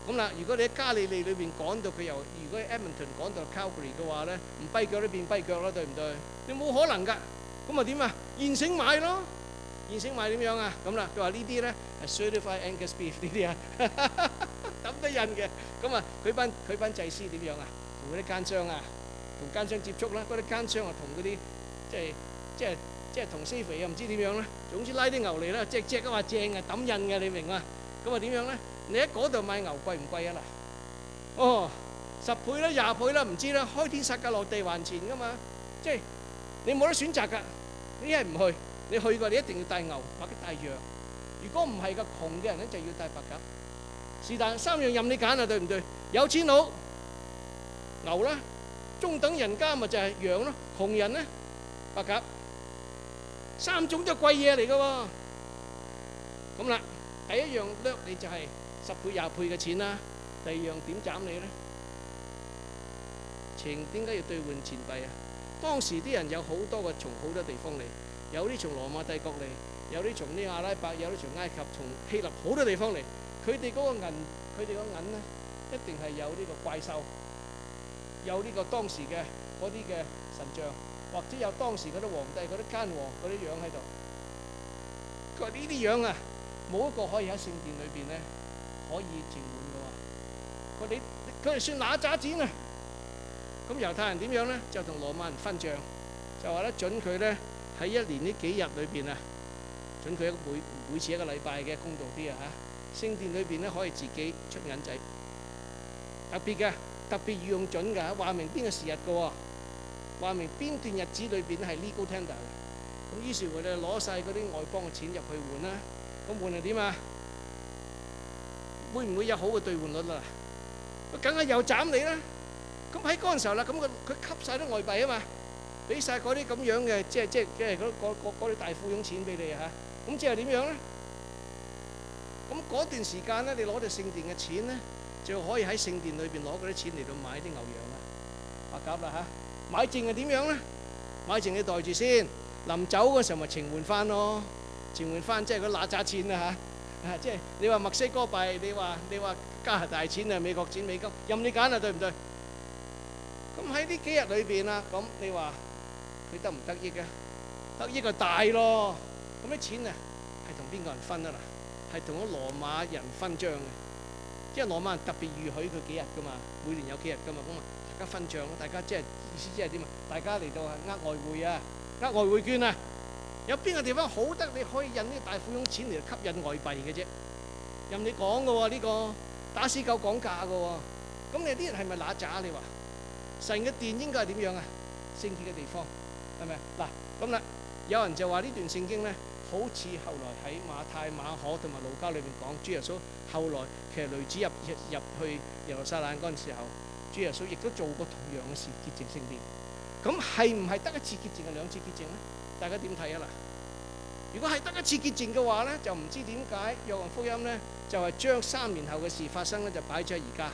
咁啦，如果你喺加利利裏邊趕到佢由，如果喺 Edmonton 趕到 Calgary 嘅話咧，唔跛腳都變跛腳啦，對唔對？你冇可能㗎。咁啊點啊？現成買咯，現成買點樣啊？咁啦，佢話呢啲咧係 certified Angus beef 呢啲啊，抌得印嘅。咁啊，佢班佢班祭司點樣啊？同嗰啲奸商啊，同奸商接觸啦。嗰啲奸商啊，同嗰啲即係即係即係同西肥啊，唔知點樣啦。總之拉啲牛嚟啦，隻隻都話正嘅，抌印嘅，你明嘛？咁啊點樣咧？你喺嗰度買牛貴唔貴啊？嗱，哦，十倍啦，廿倍啦，唔知啦。開天殺價落地還錢噶嘛，即係你冇得選擇㗎。你一係唔去，你去過你一定要帶牛或者帶羊。如果唔係嘅，窮嘅人咧就要帶白鴿。是但三樣任你揀啊，對唔對？有錢佬牛啦，中等人家咪就係羊咯，窮人咧白鴿。三種都係貴嘢嚟㗎喎。咁啦，第一樣掠你就係十倍廿倍嘅錢啦。第二樣點斬你咧？錢點解要兌換錢幣啊？當時啲人有好多個從好多地方嚟，有啲從羅馬帝國嚟，有啲從呢阿拉伯，有啲從埃及、從希臘好多地方嚟。佢哋嗰個銀，佢哋個銀咧，一定係有呢個怪獸，有呢個當時嘅嗰啲嘅神像，或者有當時嗰啲皇帝嗰啲奸王嗰啲樣喺度。佢話呢啲樣啊，冇一個可以喺聖殿裏邊咧可以呈換嘅喎。佢哋佢哋算哪吒戰啊？咁猶太人點樣咧？就同羅馬人分賬，就話咧準佢咧喺一年呢幾日裏邊啊，準佢每每次一個禮拜嘅公道啲啊嚇，聖殿裏邊咧可以自己出銀仔，特別嘅特別要用準㗎，話明邊個時日嘅喎，話明邊段日子裏邊係 legal tender 嘅。咁於是乎咧攞曬嗰啲外邦嘅錢入去換啦，咁換係點啊？會唔會有好嘅兌換率啊？梗係又斬你啦！咁喺嗰陣時候啦，咁佢佢吸曬啲外幣啊嘛，俾曬嗰啲咁樣嘅，即係即係即係嗰嗰嗰嗰啲大富翁錢俾你嚇。咁即係點樣咧？咁嗰段時間咧，你攞到聖殿嘅錢咧，就可以喺聖殿裏邊攞嗰啲錢嚟到買啲牛羊啊，白鴿啦嚇。買剩係點樣咧？買剩你袋住先，臨走嗰時候咪呈換翻咯，呈換翻即係嗰揦渣錢啊嚇。啊，即係你話墨西哥幣，你話你話加拿大錢啊，美國錢美金，任你揀啊，對唔對？咁喺呢幾日裏邊啊，咁你話佢得唔得益啊？得益就大咯。咁啲錢啊，係同邊個人分啊嗱？係同咗羅馬人分帳嘅，即係羅馬人特別預許佢幾日噶嘛，每年有幾日噶嘛，咁啊大家分帳咯，大家即係意思即係點啊？大家嚟到係呃外匯啊，呃外匯券啊，有邊個地方好得你可以印呢個大富翁錢嚟吸引外幣嘅啫？任你講嘅喎，呢個打死狗講價嘅喎，咁你啲人係咪揦渣？你話？神嘅殿應該係點樣啊？聖潔嘅地方係咪啊？嗱咁啦，有人就話呢段聖經咧，好似後來喺馬太、馬可同埋路加裏邊講，主耶穌後來其實雷子入入入去耶路撒冷嗰陣時候，主耶穌亦都做過同樣嘅事，潔淨聖殿。咁係唔係得一次潔淨，係兩次潔淨咧？大家點睇啊？嗱，如果係得一次潔淨嘅話咧，就唔知點解約翰福音咧就係將三年後嘅事發生咧就擺咗喺而家。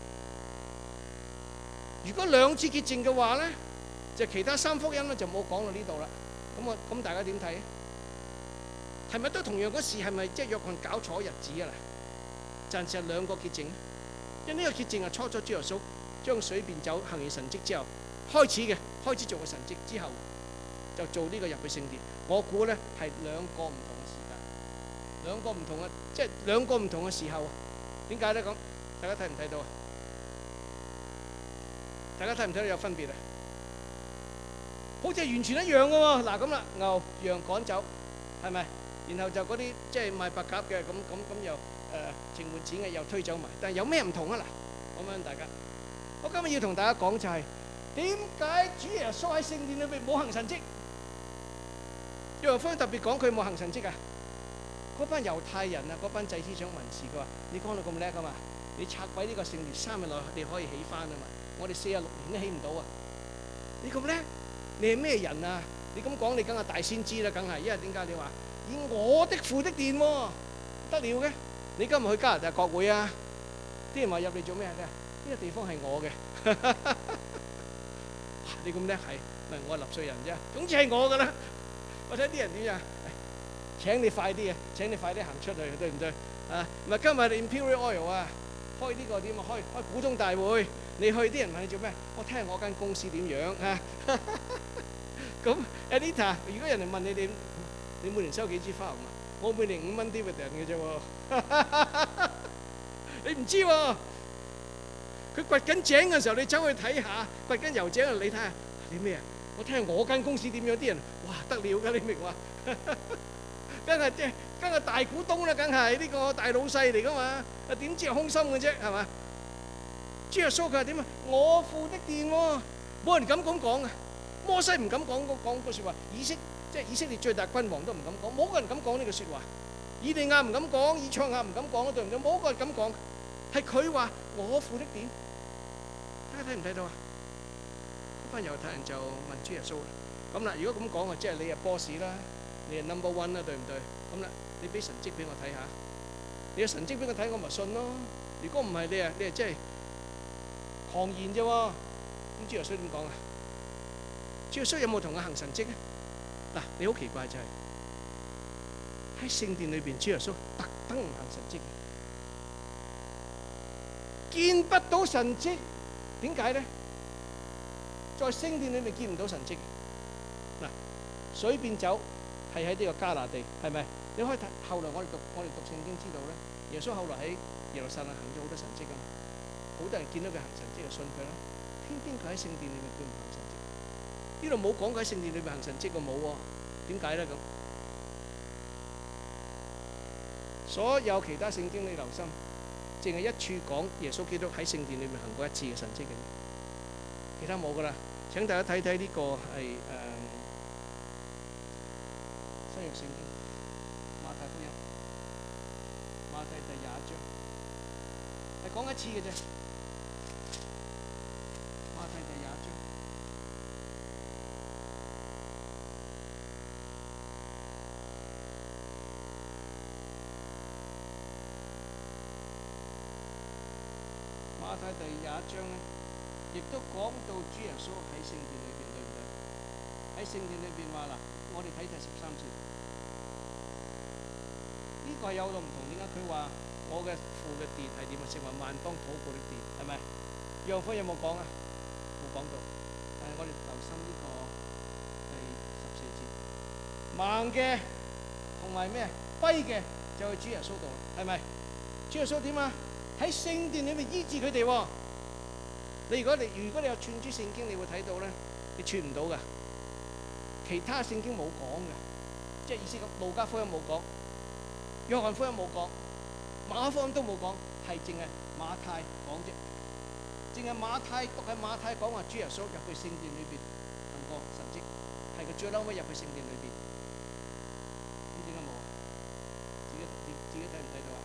如果兩次潔淨嘅話咧，就其他三福音咧就冇講到呢度啦。咁啊，咁大家點睇？係咪都同樣嗰事？係咪即係約翰搞錯日子啊？嗱，暫時係兩個潔淨，因為呢個潔淨係初初主耶穌將水變酒行完神蹟之後開始嘅，開始做個神蹟之後就做呢個入去聖殿。我估咧係兩個唔同嘅時間，兩個唔同嘅，即係兩個唔同嘅時候。點解咧？咁大家睇唔睇到啊？大家睇唔睇到有分別啊？好似係完全一樣嘅喎。嗱咁啦，牛羊趕走係咪？然後就嗰啲即係賣白鴿嘅咁咁咁又誒呈換錢嘅又推走埋。但係有咩唔同啊？嗱，我問大家，我今日要同大家講就係點解主耶穌喺聖殿裏邊冇行神蹟？約翰福音特別講佢冇行神蹟啊！嗰班猶太人啊，嗰班祭司長文士，佢話：你講到咁叻啊嘛，你拆毀呢個聖殿三日內你可以起翻啊嘛！我哋四十六年都起唔到啊！你咁叻，你係咩人啊？你咁講，你梗係大先知啦，梗係。因為點解你話以我的父的殿喎，得了嘅？你今日去加拿大國會啊？啲人話入嚟做咩啊？呢個地方係我嘅。你咁叻係，唔係我係納稅人啫。總之係我㗎啦。我睇啲人點呀？請你快啲啊！請你快啲行出去，對唔對？啊，唔係今日 Imperial Oil 啊， 開呢個點啊？開開股東大會，你去啲人問你做咩？我聽下我間公司點樣啊？咁 Anita，如果人哋問你點，你每年收幾支花紅啊？我每年五蚊 dividend 嘅啫喎，你唔知喎。佢掘緊井嘅時候，你走去睇下，掘緊油井，你睇下啲咩啊？我聽下我間公司點樣，啲人哇得了㗎，你明嘛？梗係即係梗係大股東啦，梗係呢個大老細嚟㗎嘛。啊點知係空心嘅啫，係嘛？主耶穌佢係點啊？我父的殿喎，冇人敢咁講嘅。摩西唔敢講嗰講嗰説話，以色即係以色列最大君王都唔敢講，冇個人敢講呢個説話。以利亞唔敢講，以賽亞唔敢講，對唔對？冇個人敢講，係佢話我父的殿。大家睇唔睇到啊？嗰班猶太人就問主耶穌啦。咁啦，如果咁講啊，即係你係 boss 啦，你係 number one 啦，對唔對？咁啦，你俾神蹟俾我睇下，你嘅神蹟俾我睇，我咪信咯。如果唔係，你啊你係即係狂言啫喎。咁主耶穌點講啊？主耶穌有冇同佢行神蹟啊？嗱，你好奇怪就係喺聖殿裏邊，主耶穌特登唔行神蹟，見不到神蹟。點解咧？在聖殿裏面見唔到神蹟。嗱，水變酒係喺呢個迦拿地，係咪？你可以睇後來我哋讀我哋讀聖經知道咧，耶穌後來喺耶路撒冷行咗好多神蹟㗎嘛，好多人見到佢行神蹟就信佢啦。偏偏佢喺聖殿裏面佢唔行神蹟。呢度冇講佢喺聖殿裏面行神蹟嘅，冇喎。點解咧咁？所有其他聖經你留心，淨係一處講耶穌基督喺聖殿裏面行過一次嘅神蹟嘅，其他冇噶啦。請大家睇睇呢個係誒新約聖經馬太福音馬太第廿一章，係講一次嘅啫。馬太第廿一章。馬太第廿一章咧，亦都講到主耶穌喺聖殿裏邊，對唔對？喺聖殿裏邊話嗱，我哋睇第十三節，呢個係有到唔同。點解佢話我嘅父嘅殿係點啊？成為萬邦禱告的殿，係咪？約翰福音有冇講啊？冇講到。但係我哋留心呢個第十四節，盲嘅同埋咩跛嘅就去主耶穌度啦，係咪？主耶穌點啊？喺聖殿裏面醫治佢哋喎。你如果你如果你有串珠聖經，你會睇到咧，你串唔到噶。其他聖經冇講嘅，即係意思咁。路加福音冇講，約翰福音冇講，馬可福音都冇講，係淨係馬太講啫。淨係馬太讀喺馬太講話，主耶穌入去聖殿裏邊行過神蹟，係佢最嬲尾入去聖殿裏邊。咁點解冇啊？自己自己睇唔睇到啊？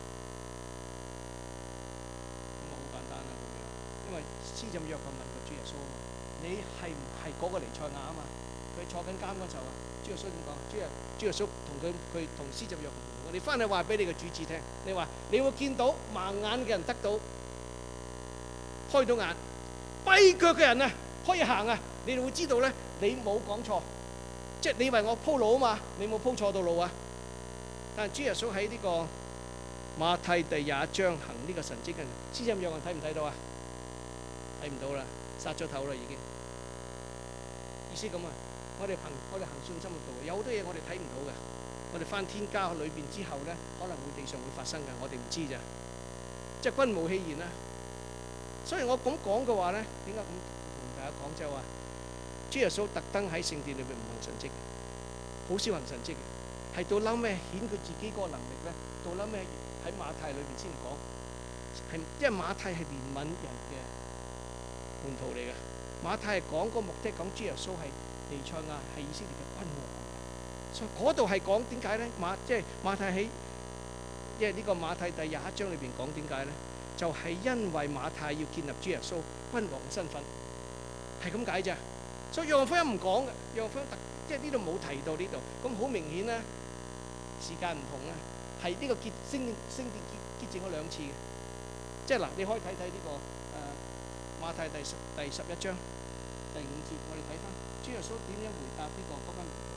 施浸約翰問過主耶穌啊嘛，你係唔係嗰個彌賽亞啊嘛？佢坐緊監嗰時候啊，主耶穌點講？主耶主耶穌同佢佢同施浸約翰講：你翻去話俾你嘅主子聽，你話你會見到盲眼嘅人得到開到眼，跛腳嘅人啊可以行啊，你哋會知道咧，你冇講錯，即係你為我鋪路啊嘛，你冇鋪錯到路啊。但係主耶穌喺呢個馬太第廿一章行呢個神蹟嘅，施浸約翰睇唔睇到啊？睇唔到啦，殺咗頭啦已經。意思咁啊，我哋行我哋行信心嘅道，有好多嘢我哋睇唔到嘅。我哋返天家裏邊之後咧，可能會地上會發生嘅，我哋唔知咋。即係君無戲言啦。所以我咁講嘅話咧，點解咁同大家講就係話，主耶穌特登喺聖殿裏邊唔行神蹟，好少行神蹟嘅，係到嬲咩顯佢自己嗰個能力咧？到嬲咩喺馬太裏邊先講，係因為馬太係憐憫人嘅門徒嚟嘅。馬太係講個目的，講主耶穌係彌賽亞，係以色列嘅君王。所以嗰度係講點解咧？馬即係馬太喺即係呢個馬太第廿一章裏邊講點解咧？就係因為馬太要建立主耶穌君王嘅身份，係咁解啫。所以約翰福音唔講嘅，約翰福音特即係呢度冇提到呢度。咁好明顯咧，時間唔同啦，係呢個結聖聖殿結結證咗兩次嘅。即係嗱，你可以睇睇呢個誒馬太第十第十一章第五節，我哋睇翻主耶穌點樣回答呢個嗰班門徒。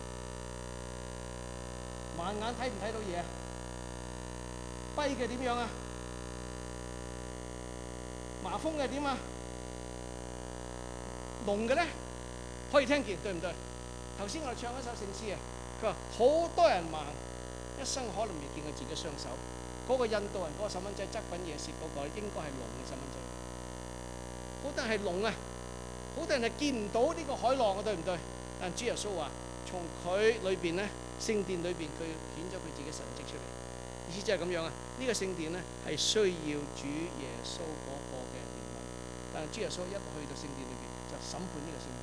盲眼睇唔睇到嘢啊？跛嘅點樣啊？ 麻風嘅點啊？聾嘅咧可以聽見，對唔對？頭先我哋唱一首聖詩啊，佢話好多人盲，一生可能未見過自己雙手。嗰個印度人嗰個細蚊仔執緊嘢食嗰個，應該係聾嘅細蚊仔。好多人係聾啊，好多人係見唔到呢個海浪啊，對唔對？但主耶穌話，從佢裏邊咧，聖殿裏邊佢顯咗佢自己神蹟出嚟，意思即係咁樣啊。呢個聖殿咧係需要主耶穌嗰個嘅憐憫，但係主耶穌一去到聖殿裏邊就審判呢個聖殿。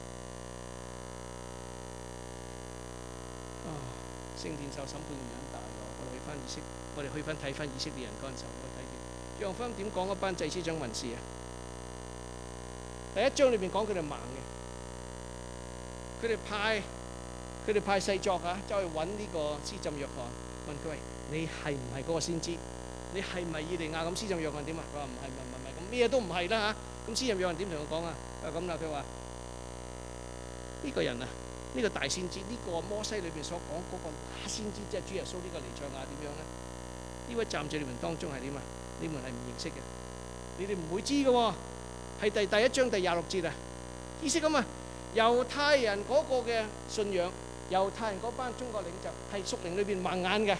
啊，聖殿受審判嘅人大咗，我哋去翻以色，我哋去翻睇翻以色列人嗰陣時候，我睇見約翰福音點講嗰班祭司長文士啊？第一章裏邊講佢哋盲嘅，佢哋派佢哋派細作啊，走去揾呢個施浸約翰，問佢：喂，你係唔係嗰個先知？你係咪以利亞咁？施浸約翰點啊？佢話唔係唔係唔係，咁咩都唔係啦嚇。咁施浸約翰點同佢講啊？佢話咁啦，佢話呢個人啊，呢個大先知，呢個摩西裏邊所講嗰個假先知，即係主耶穌呢個彌賽亞點樣咧？呢位站在你們當中係點啊？你們係唔認識嘅，你哋唔會知嘅喎。係第第一章第廿六節啊，意思咁啊，猶太人嗰個嘅信仰，猶太人嗰班中國領袖係屬靈裏邊盲眼嘅。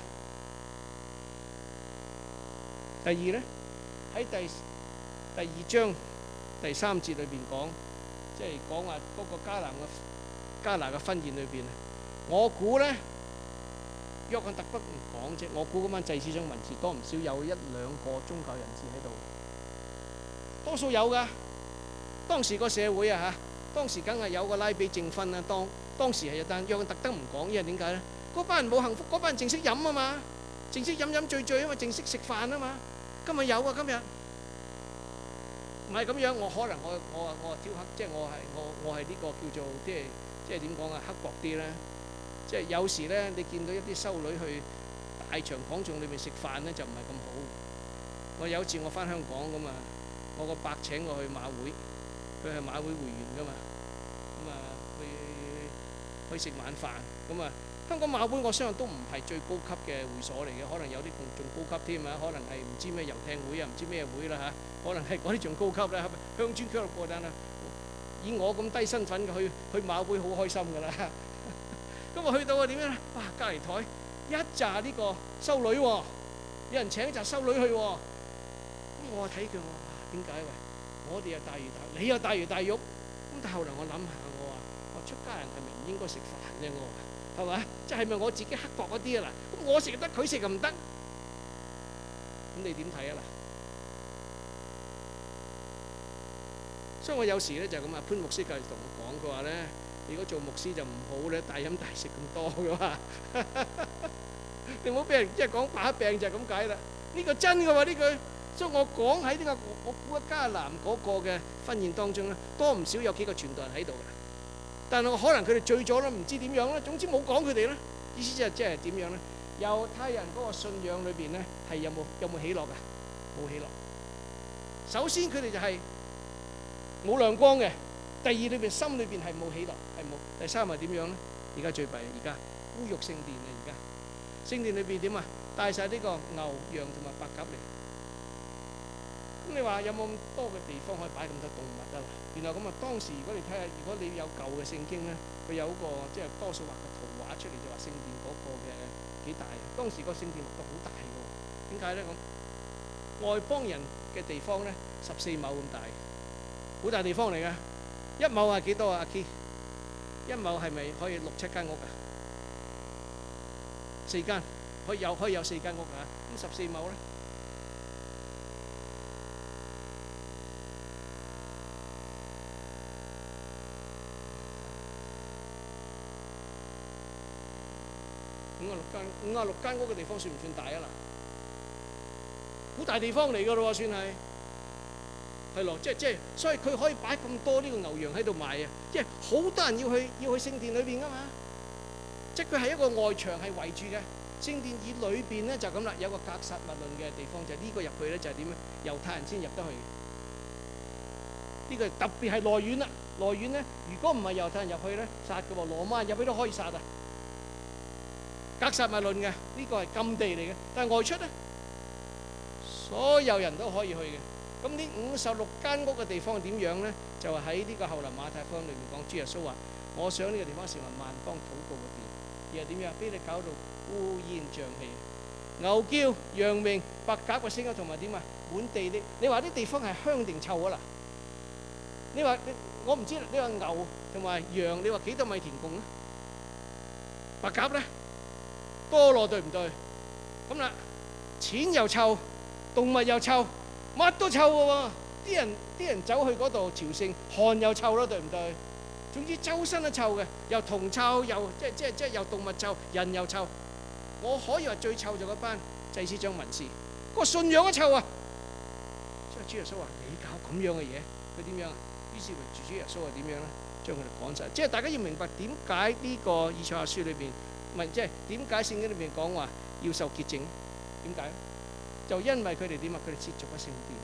第二咧，喺第第二章第三節裏邊講，即係講話嗰個迦南嘅迦拿嘅婚宴裏邊啊，我估咧約翰特別唔講啫，我估嗰班祭司長文士多唔少有一兩個宗教人士喺度，多數有噶。當時個社會啊嚇，當時梗係有個拉比證婚啦。當當時係，但約翰特登唔講，因為點解咧？嗰班人冇幸福，嗰班人淨識飲啊嘛，淨識飲飲醉醉啊嘛，淨識食飯啊嘛。今日有啊，今日唔係咁樣。我可能我我我挑黑，即係我係我我係呢個叫做即係即係點講啊？刻薄啲咧，即係有時咧，你見到一啲修女去大場廣眾裏面食飯咧，就唔係咁好。我有一次我翻香港咁啊，我個伯請我去馬會。佢係馬會會員噶嘛，咁啊去去食晚飯，咁啊香港馬會我相信都唔係最高級嘅會所嚟嘅，可能有啲仲仲高級添啊，可能係唔知咩遊艇會啊，唔知咩會啦嚇，可能係嗰啲仲高級啦，鄉村俱樂部單啦。以我咁低身份去去馬會好開心噶啦，咁啊去到啊點樣咧？哇！隔離台一紮呢個修女喎，有人請一紮修女去喎，咁我睇佢我話點解喂？我哋又大魚大肉，你又大魚大肉，咁但後來我諗下，我話我出家人係咪唔應該食飯啫？我話係嘛，即係咪我自己刻薄嗰啲啊嗱？咁我食得，佢食又唔得，咁你點睇啊嗱？所以我有時咧就咁啊，潘牧師繼續同我講，佢話咧，如果做牧師就唔好咧，大飲大食咁多嘅話，你唔好俾人即係講把柄就係咁解啦。呢個真嘅喎呢句。所以我講喺呢個我估迦南嗰個嘅婚宴當中咧，多唔少有幾個傳道人喺度嘅，但係我可能佢哋醉咗啦，唔知點樣啦。總之冇講佢哋啦，意思就係即係點樣咧？猶太人嗰個信仰裏邊咧係有冇有冇喜樂㗎？冇喜樂。首先佢哋就係冇亮光嘅，第二裏邊心裏邊係冇喜樂，係冇。第三係點樣咧？而家最弊，而家污辱聖殿啊！而家聖殿裏邊點啊？帶曬呢個牛羊同埋白鴿嚟。咁你話有冇咁多嘅地方可以擺咁多動物啊？原來咁啊，當時如果你睇下，如果你有舊嘅聖經咧，佢有個即係多數畫個圖畫出嚟，就話聖殿嗰個嘅幾大。當時個聖殿畫到好大嘅喎，點解咧咁？外邦人嘅地方咧，十四畝咁大，好大地方嚟㗎。一畝係幾多啊？阿 Key，一畝係咪可以六七間屋啊？四間，可以有可以有四間屋啊？咁十四畝咧？五啊六間，五啊六間屋嘅地方算唔算大啊？嗱，好大地方嚟㗎咯喎，算係係咯，即係即係，所以佢可以擺咁多呢個牛羊喺度賣啊！即係好多人要去要去聖殿裏邊㗎嘛，即係佢係一個外牆係圍住嘅。聖殿以裏邊咧就咁啦，有個格撒物論嘅地方，就係呢個入去咧就係點咧？猶太人先入得去嘅。呢個特別係內院啦，內院咧如果唔係猶太人入去咧，殺嘅喎，羅馬人入去都可以殺啊！格撒物論嘅呢個係禁地嚟嘅，但係外出咧，所有人都可以去嘅。 咁呢五十六間屋嘅地方點樣呢？就係喺呢個後臨馬太福音裏面講，主耶穌話：我想呢個地方成為萬邦禱告嘅殿。而係點樣？俾你搞到烏煙瘴氣，牛叫、羊鳴、白鴿嘅聲音，同埋點啊？滿地啲，你話啲地方係香定臭啊？嗱，你話我唔知，你話牛同埋羊，你話幾多米田共啊？白鴿咧多咯，對唔對？咁啦，錢又臭，動物又臭，乜都臭嘅喎。啲人啲人走去嗰度朝聖，汗又臭咯，對唔對？總之周身都臭嘅，又銅臭，又即係即係即係又動物臭，人又臭。我可以話最臭就嗰班祭司長文士，個信仰都臭啊！所以主耶穌話：你搞咁樣嘅嘢，佢點樣啊？於是乎主耶穌係點樣咧？將佢哋趕晒。即係大家要明白點解呢個以賽亞書裏邊，唔係即係點解聖經裏邊講話要受潔淨？點解？就因為佢哋點啊？佢哋褻瀆咗聖殿。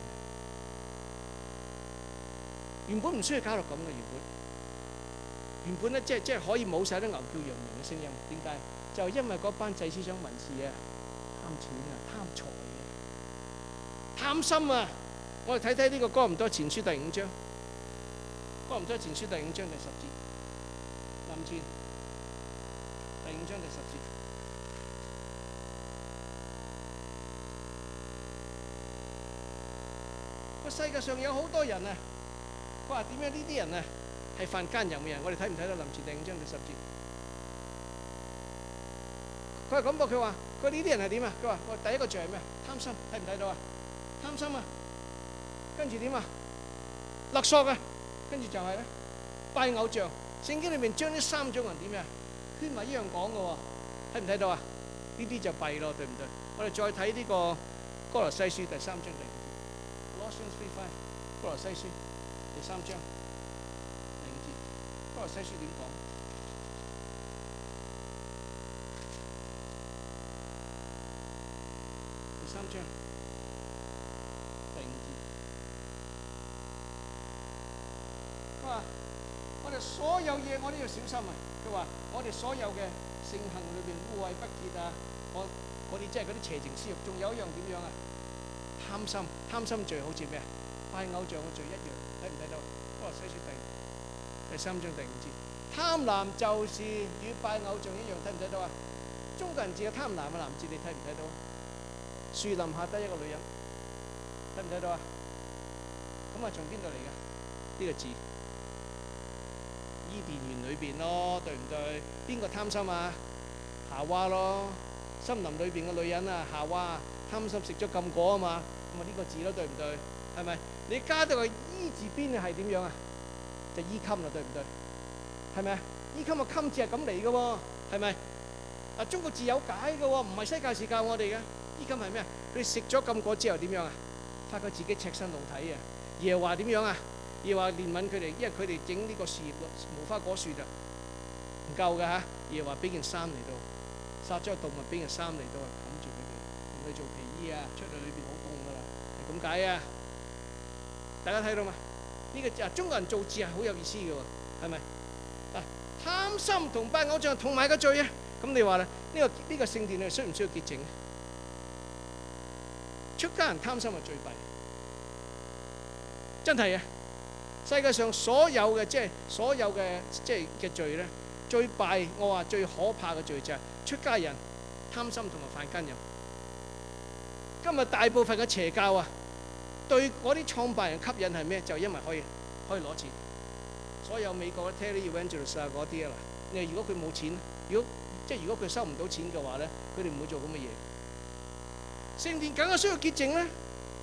原本唔需要搞到咁嘅，原本。原本咧，即係即係可以冇晒啲牛叫羊鳴嘅聲音。點解？就因為嗰班祭司長文士啊，貪錢啊，貪財啊，貪心啊！我哋睇睇呢個哥林多前書第五章，哥林多前書第五章第十節，林前第五章第十節。個世界上有好多人啊，佢話點樣呢啲人啊？係犯奸淫嘅人，我哋睇唔睇到林前第五章第十節？佢係咁講，佢話佢呢啲人係點啊？佢話我第一個罪係咩？貪心，睇唔睇到啊？貪心啊！跟住點啊？勒索啊！跟住就係咧拜偶像。聖經裏面將呢三種人點啊？圈埋一樣講嘅喎，睇唔睇到啊？呢啲就弊咯，對唔對？我哋再睇呢個哥羅西書第三章第五節。Colossians three five，哥羅西書第三章。哥羅西書點講？第三章第五節，佢話：我哋所有嘢我都要小心啊！佢話：我哋所有嘅性行裏邊污穢不潔啊，我嗰啲即係嗰啲邪情私慾，仲有一樣點樣啊？貪心，貪心罪好似咩啊？拜偶像嘅罪一樣，睇唔睇到？哥羅西書第第三章第五節，貪婪就是與拜偶像一樣，睇唔睇到啊？中國人字嘅貪婪嘅男字，你睇唔睇到啊？樹林下低一個女人，睇唔睇到啊？咁啊，從邊度嚟嘅呢個字？伊甸園裏邊咯，對唔對？邊個貪心啊？夏娃咯，森林裏邊嘅女人啊，夏娃貪心食咗禁果啊嘛，咁啊呢個字咯，對唔對？係咪？你加到個伊字邊係點樣啊？就衣襟啦，對唔對？係咪啊？衣襟個襟字係咁嚟嘅喎，係咪？啊，中國字有解嘅喎，唔係西教士教我哋嘅。衣襟係咩啊？佢哋食咗禁果之後點樣啊？發覺自己赤身露體啊！耶和華點樣啊？耶和華憐憫佢哋，因為佢哋整呢個樹葉無花果樹就唔夠嘅嚇。耶和華俾件衫嚟到，殺咗個動物俾件衫嚟到冚住佢哋，同佢做皮衣啊！出嚟裏邊好凍㗎啦，係咁解啊！大家睇到嘛？呢個字啊，中國人做字係好有意思嘅喎，係咪？啊，貪心同拜偶像同埋個罪啊！咁你話咧，呢個呢個聖殿你需唔需要潔淨？出家人貪心係最弊，真係啊！世界上所有嘅即係所有嘅即係嘅罪咧，最弊我話最可怕嘅罪就係出家人貪心同埋犯奸淫。今日大部分嘅邪教啊，對嗰啲創辦人吸引係咩？就因為可以可以攞錢。所有美國嘅 Terry Evangelist 啊嗰啲啊，嗱，你如果佢冇錢，如果即係如果佢收唔到錢嘅話咧，佢哋唔會做咁嘅嘢。聖殿梗係需要潔淨咧。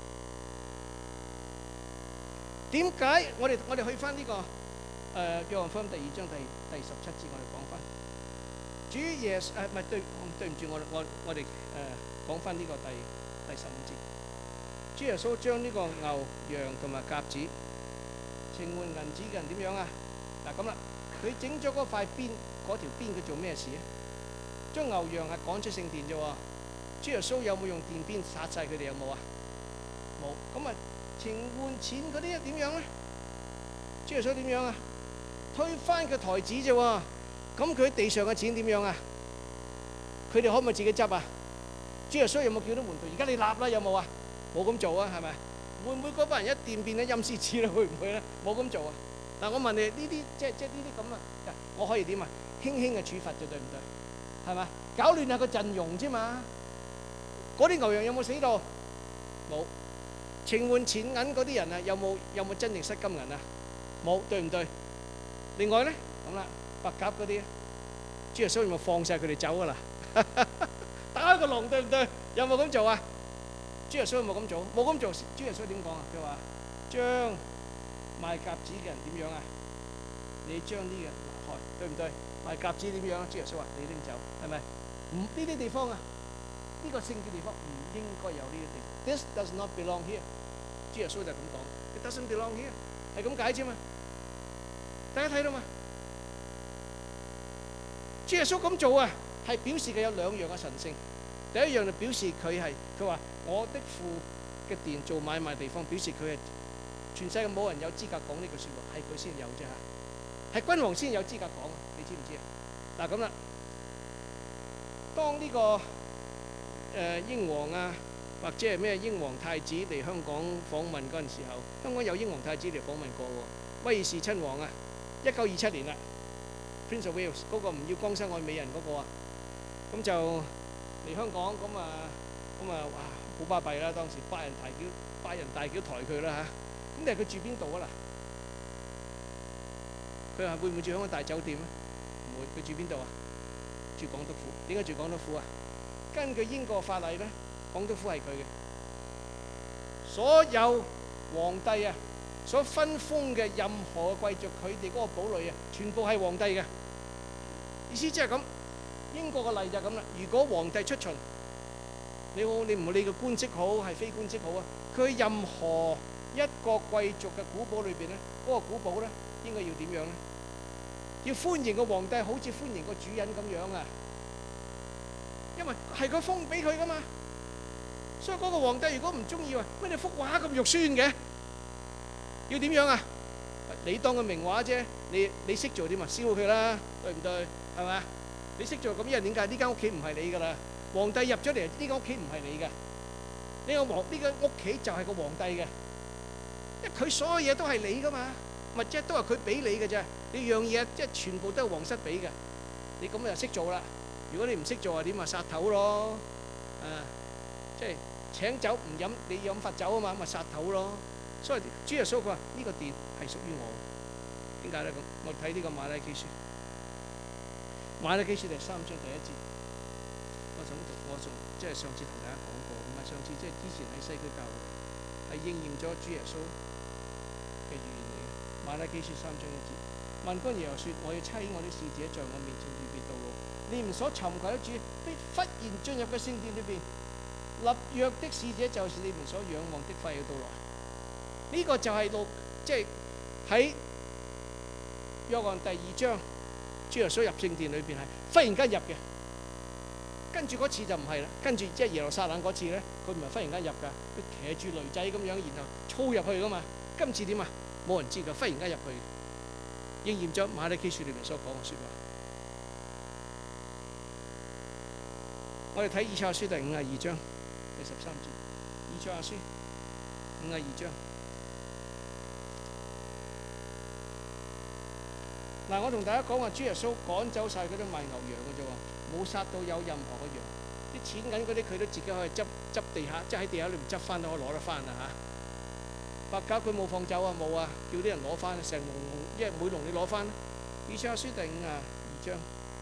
點解我哋我哋去翻呢個誒約翰福音第二章第第十七節，我哋講翻主耶穌誒唔係對對唔住我我我哋誒講翻呢個第第十五節。主耶穌將呢個牛羊同埋鴿子情換銀子嘅人點樣啊？嗱咁啦，佢整咗嗰塊邊嗰條邊，佢做咩事啊？將牛羊係趕出聖殿啫喎。主耶穌有冇用電鞭殺晒佢哋？有冇啊？冇。咁啊，情換錢嗰啲點樣咧？主耶穌點樣啊？推翻個台子啫喎。咁佢喺地上嘅錢點樣啊？佢哋可唔可以自己執啊？主耶穌有冇叫啲門徒？而家你立啦，有冇啊？冇咁做啊，係咪？ 會唔會嗰班人一掂變咗陰司紙咧？會唔會咧？冇咁做啊！嗱，我問你呢啲即係即係呢啲咁啊，我可以點啊？輕輕嘅處罰就對唔對？係嘛？搞亂下個陣容啫嘛。嗰啲牛羊有冇死到？冇。情換錢銀嗰啲人啊，有冇有冇真正失金銀啊？冇，對唔對？另外咧，咁啦，白鴿嗰啲，主耶穌咪放曬佢哋走噶啦，打開個籠，對唔對？有冇咁做啊？主耶穌有冇咁做？冇咁做，主耶穌點講啊？佢話將賣鴿子嘅人點樣啊？你將呢個拿開，對唔對？賣鴿子點樣啊？主耶穌話你拎走，係咪？唔呢啲地方啊，呢個聖潔地方唔應該有呢啲地方。This does not belong here。主耶穌就咁講，It doesn't belong here，係咁解啫嘛。大家睇到嘛？主耶穌咁做啊，係表示佢有兩樣嘅神聖。第一樣就表示佢係佢話我的父嘅殿做買賣地方，表示佢係全世界冇人有資格講呢句説話，係佢先有啫嚇，係君王先有資格講啊！你知唔知啊？嗱咁啦，當呢個誒英皇啊，或者係咩英皇太子嚟香港訪問嗰陣時候，香港有英皇太子嚟訪問過喎，威爾士親王啊，一九二七年啦 ，Prince of Wales 嗰個唔要江山愛美人嗰個啊，咁就嚟香港咁啊，咁啊，哇，好巴閉啦！當時百人大轎，百人大轎抬佢啦嚇。咁你係佢住邊度啊嗱？佢話會唔會住香港大酒店咧？唔會，佢住邊度啊？住港督府。點解住港督府啊？根據英國法例咧，港督府係佢嘅。所有皇帝啊，所分封嘅任何嘅貴族，佢哋嗰個堡壘啊，全部係皇帝嘅。意思即係咁。英國嘅例就係咁啦。如果皇帝出巡，你好，你唔好理個官職好係非官職好啊，佢任何一個貴族嘅古堡裏邊咧，嗰個古堡咧應該要點樣咧？要歡迎個皇帝，好似歡迎個主人咁樣啊！因為係佢封俾佢噶嘛，所以嗰個皇帝如果唔中意話乜你幅畫咁肉酸嘅，要點樣啊？你當個名畫啫，你你識做點啊？燒佢啦，對唔對？係咪？你識做咁，因為點解呢間屋企唔係你噶啦？皇帝入咗嚟，呢間屋企唔係你嘅，呢個皇呢間屋企就係個皇帝嘅，因為佢所有嘢都係你噶嘛，物質都係佢俾你嘅啫。你樣嘢即係全部都係皇室俾嘅，你咁就識做啦。如果你唔識做啊，點啊殺頭咯？啊，即係請酒唔飲，你飲罰酒啊嘛，咪殺頭咯。所以主耶穌佢話呢個殿係屬於我，點解咧咁？我睇呢個馬拉基書。馬拉基書第三章第一節，我想讀，我仲即係上次同大家講過，唔係上次即係之前喺西區教會係應驗咗主耶穌嘅預言嚟嘅。馬拉基書三章一節，萬軍耶和華說：我要差遣我啲使者在我面前預備道路，你們所尋求的主必忽然進入嘅聖殿裏邊，立約的使者就是你們所仰望的快要到來。呢、這個就係路，即係喺約翰第二章。主耶穌入聖殿裏邊係忽然間入嘅，跟住嗰次就唔係啦。跟住即係耶路撒冷嗰次咧，佢唔係忽然間入㗎，佢騎住驢仔咁樣，然後操入去㗎嘛。今次點啊？冇人知㗎，忽然間入去，應驗咗馬拉基書裏面所講嘅説話。我哋睇以賽亞書第五十二章第十三節，以賽亞書五十二章。嗱，我同大家講話，主耶穌趕走曬嗰啲賣牛羊嘅啫喎，冇殺到有任何嘅羊，啲錢銀嗰啲佢都自己可以執執地下，即係喺地下裏面執翻都可以攞得翻啊嚇。白鴿佢冇放走啊，冇啊，叫啲人攞翻，成籠籠，因為每籠你攞翻。以賽亞書第五十二章，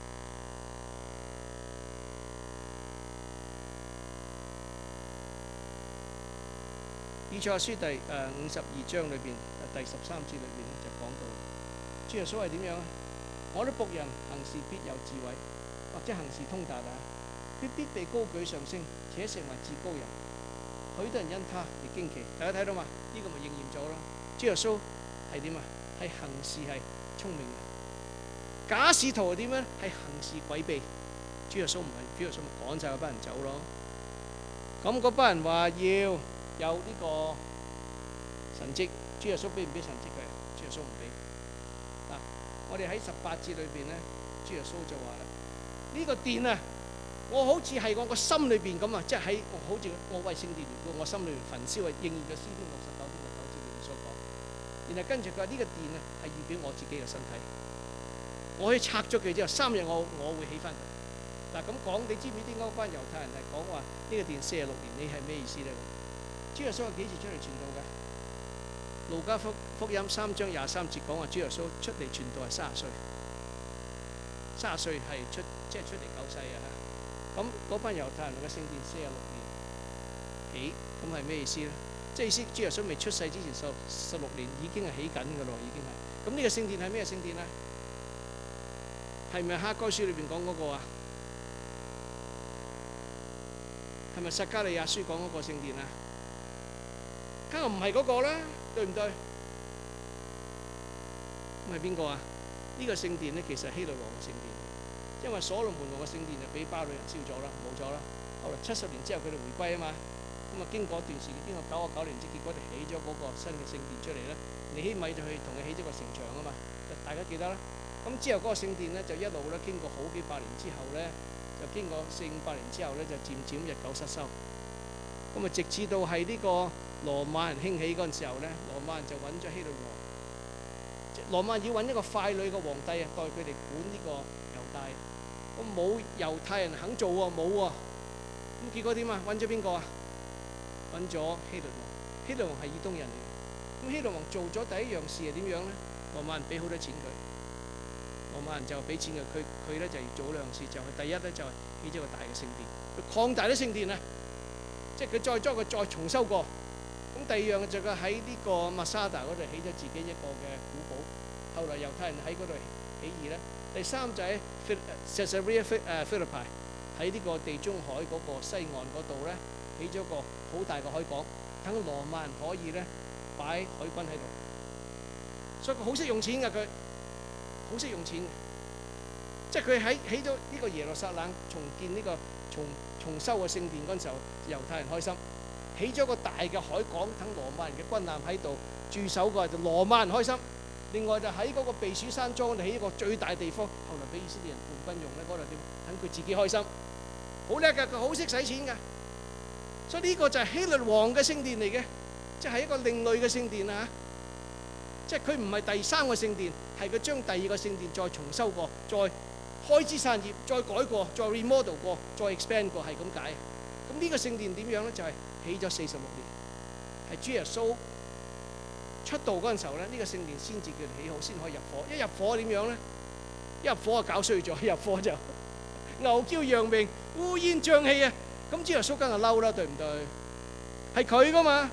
以賽亞書第誒五十二章裏邊第十三節裏邊咧就講到。主耶穌係點樣啊？我啲僕人行事必有智慧，或者行事通達啊，必必被高舉上升，且成為至高人。許多人因他而驚奇。大家睇到嘛？呢、這個咪應驗咗咯。主耶穌係點啊？係行事係聰明嘅。假使徒係點樣？係行事詭秘。主耶穌唔係，主耶穌咪趕晒嗰班人走咯。咁嗰班人話要有呢個神蹟，主耶穌俾唔俾神蹟佢？主耶穌唔俾。我哋喺十八節裏邊咧，主耶穌就話啦：呢個殿啊， 我好似係我個心裏邊咁啊，即係喺好似我為聖殿嚟到，我心裏邊焚燒啊，應驗咗詩篇六十九篇第九節裏面所講。然後跟住佢話呢個殿啊係預表我自己嘅身體，我可以拆咗佢之後，三日我我會起翻佢。嗱咁講，你知唔知點解嗰班猶太人係講話呢個殿四十六年？你係咩意思咧？主耶穌係幾時出嚟傳道嘅？路加福福音三章廿三節講話主耶穌出嚟傳道係三十歲，三十歲係出即係出嚟救世啊！咁嗰班猶太人嘅聖殿四十六年起，咁係咩意思咧？即係意思主耶穌未出世之前十十六年已經係起緊㗎咯，已經係。咁呢個聖殿係咩聖殿咧？係咪哈該書裏邊講嗰個啊？係咪撒迦利亞書講嗰個聖殿啊？梗係唔係嗰個啦，對唔對？咁係邊個啊？呢個聖殿咧，其實係希律王嘅聖殿，因為所羅門王嘅聖殿就俾巴比倫燒咗啦，冇咗啦。後來七十年之後佢哋回歸啊嘛，咁啊經過一段時間，經過九啊九年之，結果就起咗嗰個新嘅聖殿出嚟咧。尼希米就去同佢起咗個城牆啊嘛，大家記得啦。咁之後嗰個聖殿咧就一路咧經過好幾百年之後咧，就經過四五百年之後咧就漸漸日久失修。咁啊直至到係呢個羅馬人興起嗰陣時候咧，羅馬人就揾咗希律王。羅馬要揾一個傀儡嘅皇帝啊，代佢哋管呢個猶大。咁冇猶太人肯做喎，冇喎。咁結果點啊？揾咗邊個啊？揾咗希律王。希律王係以東人嚟嘅。咁希律王做咗第一樣事係點樣咧？羅馬人俾好多錢佢，羅馬人就俾錢佢，佢佢咧就要做兩樣事，就係第一咧就係起咗個大嘅聖殿，佢擴大啲聖殿啊，即係佢再將佢再重修過。咁第二樣就佢喺呢個馬沙達嗰度起咗自己一個嘅古堡。後來猶太人喺嗰度起義咧。第三就喺 Caesarea Philippi 喺呢個地中海嗰個西岸嗰度咧，起咗個好大嘅海港，等羅馬人可以咧擺海軍喺度。所以佢好識用錢㗎，佢好識用錢。即係佢喺起咗呢個耶路撒冷重建呢個重重修嘅聖殿嗰陣時候，猶太人開心，起咗個大嘅海港，等羅馬人嘅軍艦喺度駐守過，就羅馬人開心。另外就喺嗰個避暑山莊，起一個最大地方，後來俾以色列人叛軍用咧，嗰度點等佢自己開心，好叻㗎，佢好識使錢㗎。所以呢個就係希律王嘅聖殿嚟嘅，即係一個另類嘅聖殿啊！即係佢唔係第三個聖殿，係佢將第二個聖殿再重修過，再開枝散葉，再改過，再 remodel 過，再 expand 過，係咁解。咁呢個聖殿點樣咧？就係起咗四十六年，係主耶穌出道嗰陣時候咧，呢個聖殿先至叫起好，先可以入伙。一入伙點樣咧？一入伙就搞衰咗，一入伙就牛叫羊鳴，烏煙瘴氣啊！咁主耶穌梗係嬲啦，對唔對？係佢噶嘛？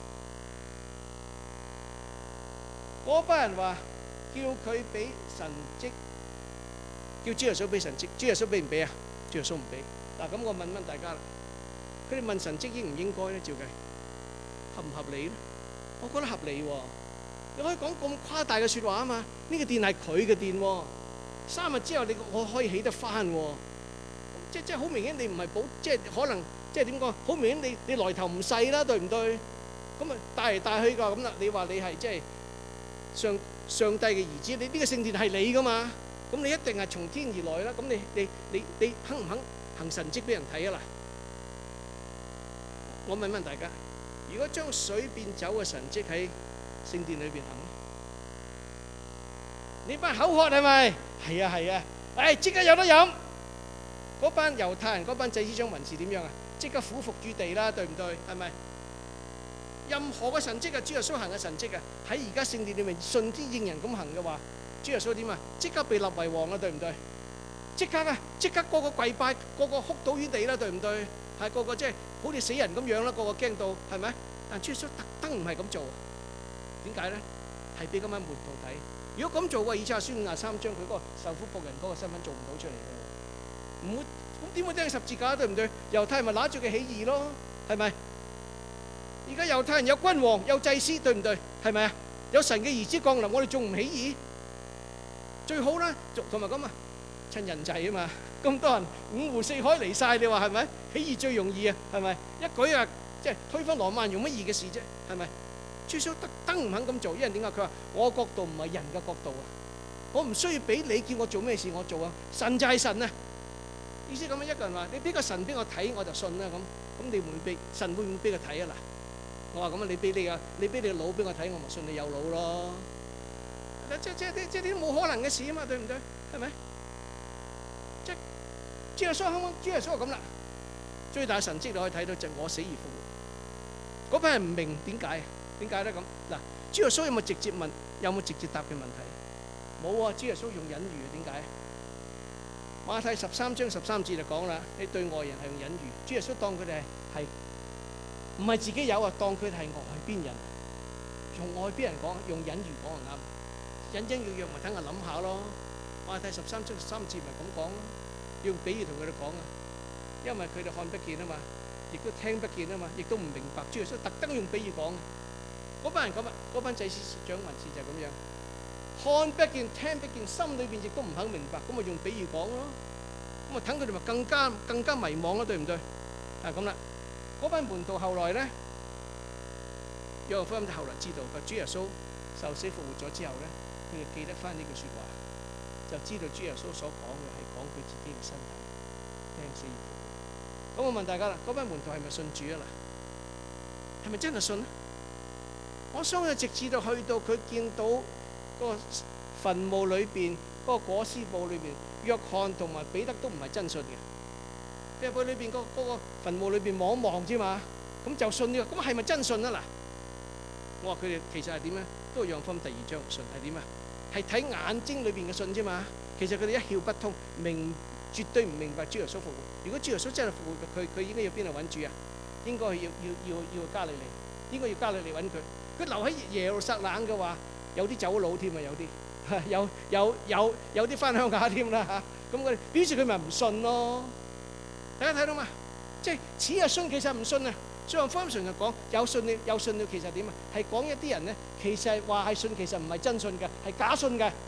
嗰班人話叫佢俾神蹟，叫主耶穌俾神蹟，主耶穌俾唔俾啊？主耶穌唔俾。嗱咁我問問大家啦，佢哋問神蹟應唔應該咧？照計合唔合理咧？我覺得合理喎。你可以講咁誇大嘅説話啊嘛？呢個殿係佢嘅殿喎，三日之後你我可以起得翻喎。即即係好明顯你唔係保，即係可能即係點講？好明顯你你來頭唔細啦，對唔對？咁啊帶嚟帶去㗎咁啦。你話你係即係上上帝嘅兒子，你呢個聖殿係你㗎嘛？咁你一定係從天而來啦。咁你你你你肯唔肯行神蹟俾人睇啊？嗱，我問問大家，如果將水變酒嘅神蹟喺聖殿裏邊行，你班口渴係咪？係啊係啊，誒即刻有得飲。嗰班猶太人嗰班祭司長文士點樣啊？即刻俯伏於地啦，對唔對？係咪？任何嘅神蹟啊，主耶穌行嘅神蹟啊，喺而家聖殿裏面順天應人咁行嘅話，主耶穌點啊？即刻被立為王啦，對唔對？即刻啊！即刻個個跪拜，個個哭倒於地啦，對唔對？係個個即係好似死人咁樣啦，個個驚到係咪？但主耶穌特登唔係咁做，點解咧？係俾咁樣門徒睇。如果咁做嘅，以賽亞書五廿三章佢嗰個受苦僕人嗰個身份做唔到出嚟嘅。唔會，咁點會釘十字架？對唔對？猶太人咪揦住佢起義咯，係咪？而家猶太人有君王有祭司，對唔對？係咪啊？有神嘅兒子降臨，我哋仲唔起義？最好啦，同埋咁啊，趁人際啊嘛，咁多人五湖四海嚟晒，你話係咪？起義最容易啊，係咪？一舉啊，即係推翻羅馬人，用乜易嘅事啫？係咪？主耶穌特登唔肯咁做，因為點解？佢話我角度唔係人嘅角度啊，我唔需要俾你叫我做咩事我做啊，神就係神啊。 意思咁樣，一個人話你俾個神俾我睇，我就信啦咁。咁你會唔會俾神會唔會俾佢睇啊？嗱，我話咁啊，你俾你個你俾你個腦俾我睇，我咪信你有腦咯。即即即即啲冇可能嘅事啊嘛，對唔對？係咪？即主耶穌啱啱主耶穌咁啦，最大神蹟你可以睇到就我死而復活。嗰班人唔明點解？點解咧咁？嗱，主耶穌有冇直接問？有冇直接答嘅問題？冇啊！主耶穌用隱喻，點解？馬太十三章十三節就講啦，你對外人係用隱喻，主耶穌當佢哋係唔係自己有啊？當佢哋係外邊人，從外邊人講，用隱喻講就啱。隱隱約約咪等我諗下咯。馬太十三章十三節咪咁講咯，用比喻同佢哋講啊，因為佢哋看不見啊嘛，亦都聽不見啊嘛，亦都唔明白。主耶穌特登用比喻講。嗰班人咁啊，嗰班祭司長文士就係咁樣，看不見聽不見，心裏邊亦都唔肯明白，咁咪用比喻講咯。咁啊，等佢哋咪更加更加迷惘咯，對唔對？係咁啦。嗰班門徒後來咧，約翰福音就後來知道個主耶穌受死復活咗之後咧，佢哋記得翻呢句説話，就知道主耶穌所講嘅係講佢自己嘅身體釘死而復活。咁我問大家啦，嗰班門徒係咪信主啊？嗱，係咪真係信咧？我相信直至到去到佢見到個墳墓裏邊嗰個裹屍布裏邊，約翰同埋彼得都唔係真信嘅。入去裏邊嗰嗰個墳墓裏邊望一望啫嘛，咁就信呢個。咁係咪真信啊？嗱，我話佢哋其實係點咧？都係約翰福音第二章信係點啊？係睇眼睛裏邊嘅信啫嘛。其實佢哋一竅不通，明絕對唔明白主耶穌復活。如果主耶穌真係復活，佢佢應該要邊度揾主啊？應該要要要要加利利，應該要加利利揾佢。佢留喺耶路撒冷嘅話，有啲走佬添啊，有啲有有有有啲翻鄉下添啦嚇。咁佢表示佢咪唔信咯？大家睇到嘛？即係似係信，其實唔信啊。所以福音上就講有信了，有信了，其實點啊？係講一啲人咧，其實話係信，其實唔係真信嘅，係假信嘅，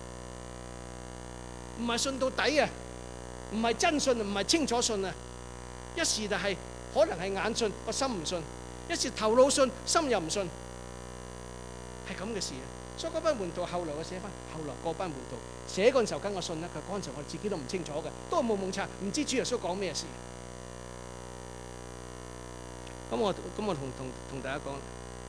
唔係信到底啊，唔係真信，唔係清楚信啊。一時就係可能係眼信，個心唔信；一時頭腦信，心又唔信。係咁嘅事啊！所以嗰班門徒後來我寫翻，後來嗰班門徒寫嗰陣時候跟我信啦。佢嗰陣時候我自己都唔清楚嘅，都冇蒙查，唔知主耶穌講咩事。咁我咁我同同同大家講，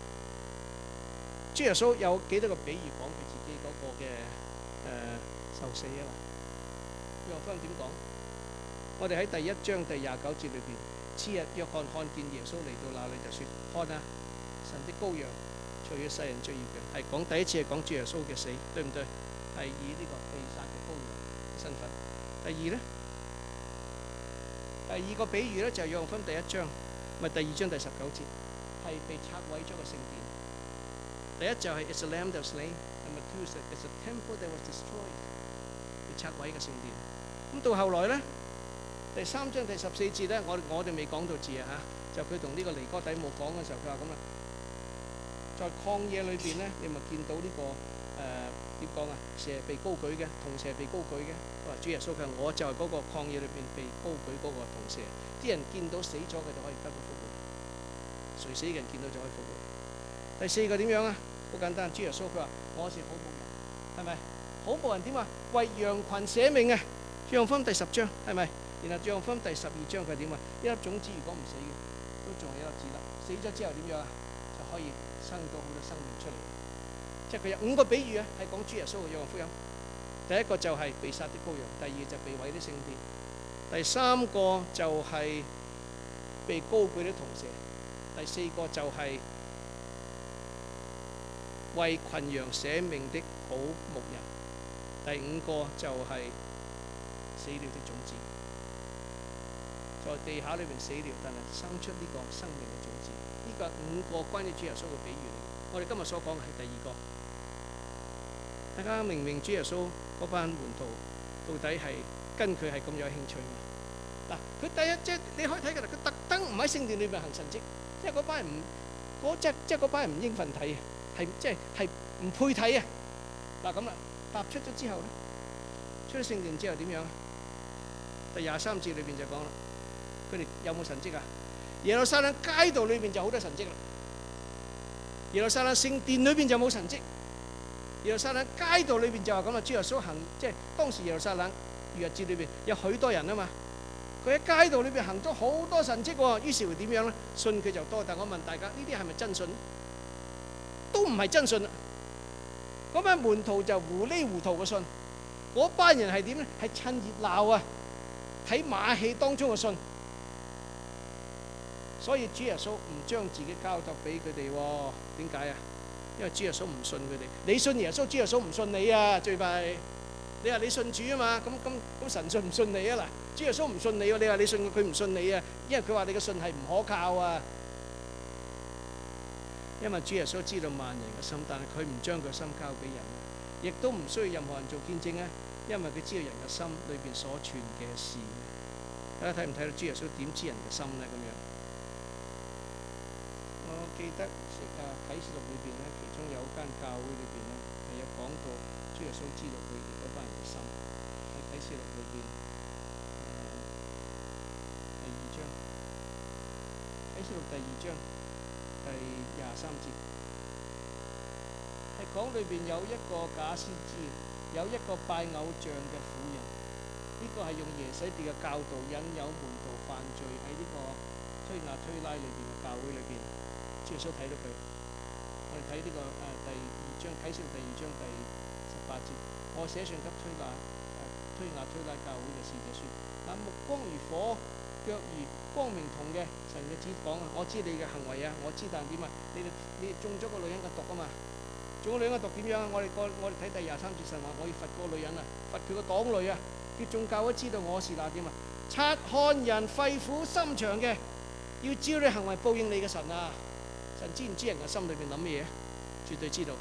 主耶穌有幾多個比喻講佢自己嗰個嘅誒受死啊？約翰福音點講？我哋喺第一章第廿九節裏邊，次日約翰看見耶穌嚟到那裏，就説：看啊，神的羔羊。除咗世人罪孽嘅，係講第一次係講主耶穌嘅死，對唔對？係以呢個被殺嘅羔羊身份。第二咧，第二個比喻咧就係約翰福音第一章，咪第二章第十九節，係被拆毀咗個聖殿。第一就係 It's a lamb that was slain，同埋 two is It's a temple that was destroyed，被拆毀嘅聖殿。咁到後來咧，第三章第十四節咧，我我哋未講到字啊嚇，就佢同呢個尼哥底母講嘅時候，佢話咁啦。在曠野裏邊咧，你咪見到呢個誒點講啊？蛇被高舉嘅，銅蛇被高舉嘅。話主耶穌佢話：我就係嗰個曠野裏邊被高舉嗰個銅蛇。啲人見到死咗，佢就可以得到復活。垂死嘅人見到就可以復活。第四個點樣啊？好簡單，主耶穌佢話：我是好牧人，係咪？好牧人點啊？為羊群捨命啊！約翰福音第十章係咪？然後約翰福音第十二章佢點啊？一粒種子如果唔死嘅，都仲係一粒子粒。死咗之後點樣啊？就可以生到好多生命出嚟，即係佢有五個比喻啊，係講主耶穌嘅約翰福音。第一個就係被殺的羔羊，第二就被毀的聖殿，第三個就係被高舉的銅蛇，第四個就係為群羊捨命的好牧人，第五個就係死了的種子，在地下裏面死了，但係生出呢個生命嘅種子。呢個五個關於主耶穌嘅比喻嚟，我哋今日所講嘅係第二個。大家明唔明主耶穌嗰班門徒到底係跟佢係咁有興趣嘛？嗱，佢第一即係你可以睇㗎啦，佢特登唔喺聖殿裏邊行神蹟，因為嗰班人唔嗰即即係嗰班人唔應份睇啊，係即係係唔配睇啊。嗱咁啦，踏出咗之後咧，出咗聖殿之後點樣啊？第廿三節裏邊就講啦，佢哋有冇神蹟啊？耶路撒冷街道裏邊就好多神蹟啦，耶路撒冷聖殿裏邊就冇神蹟。耶路撒冷街道裏邊就話咁啊，主耶穌行即係當時耶路撒冷逾越節裏邊有許多人啊嘛， 佢喺街道裏邊行咗好多神蹟喎，於是乎點樣咧？信佢就多。但我問大家，呢啲係咪真信？都唔係真信。嗰班門徒就糊裡糊塗嘅信，嗰班人係點咧？係趁熱鬧啊，睇馬戲當中嘅信。所以主耶穌唔將自己交託俾佢哋喎。點解啊？因為主耶穌唔信佢哋。你信耶穌，主耶穌唔信你啊！最弊你話你信主啊嘛，咁咁咁神信唔信你啊？嗱，主耶穌唔信你喎，你話你信佢，佢唔信你啊，因為佢話你嘅信係唔可靠啊。因為主耶穌知道萬人嘅心，但係佢唔將佢心交俾人，亦都唔需要任何人做見證啊。因為佢知道人嘅心裏邊所存嘅事。大家睇唔睇到主耶穌點知人嘅心咧？咁樣，我記得啊啟示錄裏邊咧，其中有間教會裏邊咧係有講到主耶穌知道佢哋嗰班人嘅心。喺啟示錄裏邊，第二章，啟示錄第二章第廿三節，係講裏邊有一個假先知，有一個拜偶像嘅婦人。呢個係用耶洗別嘅教導引誘門徒犯罪，喺呢個推拿推拉裏邊嘅教會裏邊，主耶穌睇到佢。我哋睇呢個誒第二章啟示錄第二章第十八節，我寫信給推拿誒推拿推拉教會嘅使者説：那目光如火，腳如光明銅嘅神嘅子講啊，我知你嘅行為啊，我知但點啊？你哋你中咗個女人嘅毒啊嘛，中咗女人嘅毒點樣啊？我哋個我哋睇第廿三節神話，我要罰個女人啊，罰佢個黨類啊。叫眾教會知道我是那點啊？察看人肺腑心腸嘅，要照你行為報應你嘅神啊！神知唔知人嘅心裏邊諗乜嘢？絕對知道，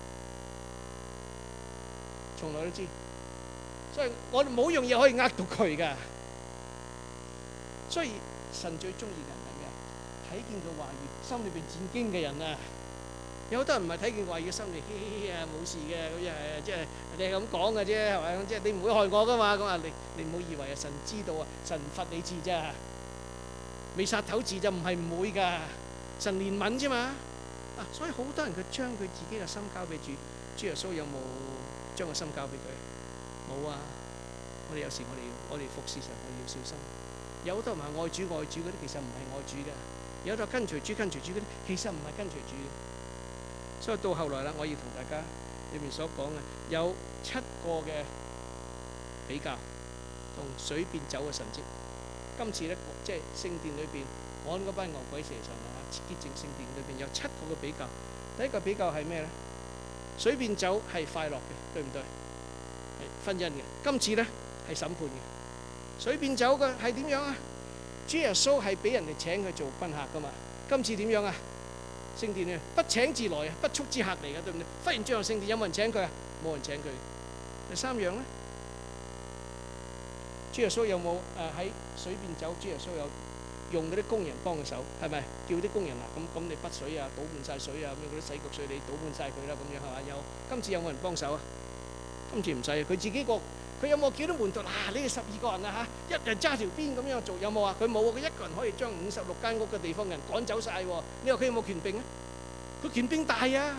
從來都知。所以我哋冇樣嘢可以呃到佢噶。所以神最中意人係咩？睇見佢話語，心裏邊戰驚嘅人啊！有好多人唔係睇見話語，心裏嘻嘻嘻啊，冇事嘅，咁樣即係你係咁講嘅啫，係咪？即係你唔會害我噶嘛？咁啊，你你唔好以為啊，神知道啊，神唔罰你字咋，未殺頭字就唔係唔會噶，神憐憫啫嘛。啊，所以好多人佢將佢自己嘅心交俾主，主耶穌有冇將個心交俾佢？冇啊！我哋有時我哋我哋服侍神，我哋要小心。有好多唔係愛主愛主嗰啲，其實唔係愛主嘅；有好多跟隨主跟隨主嗰啲，其實唔係跟隨主嘅。所以到後來啦，我要同大家裏面所講嘅有七個嘅比較同水變酒嘅神蹟。今次咧，即係聖殿裏邊趕嗰班牛鬼蛇神啊，潔淨聖殿裏邊有七個嘅比較。第一個比較係咩咧？水變酒係快樂嘅，對唔對？係婚姻嘅。今次咧係審判嘅。水變酒嘅係點樣啊？主耶穌係俾人哋請佢做賓客噶嘛。今次點樣啊？聖殿啊，不請自來啊，不速之客嚟嘅，對唔對？忽然進入聖殿，有冇人請佢啊？冇人請佢。第三樣咧，主耶穌有冇誒喺水變酒？主耶穌有用嗰啲工人幫佢手，係咪？叫啲工人啊，咁咁你筆水啊，倒滿晒水啊，咁樣嗰啲洗腳水你倒滿晒佢啦，咁樣係嘛？有。今次有冇人幫手啊？今次唔使，佢自己個。佢有冇叫啲門徒嗱？你哋十二個人啊嚇，一人揸條鞭咁樣做，有冇啊？佢冇啊！佢一個人可以將五十六間屋嘅地方人趕走晒喎。你話佢有冇權柄啊？佢權柄大啊！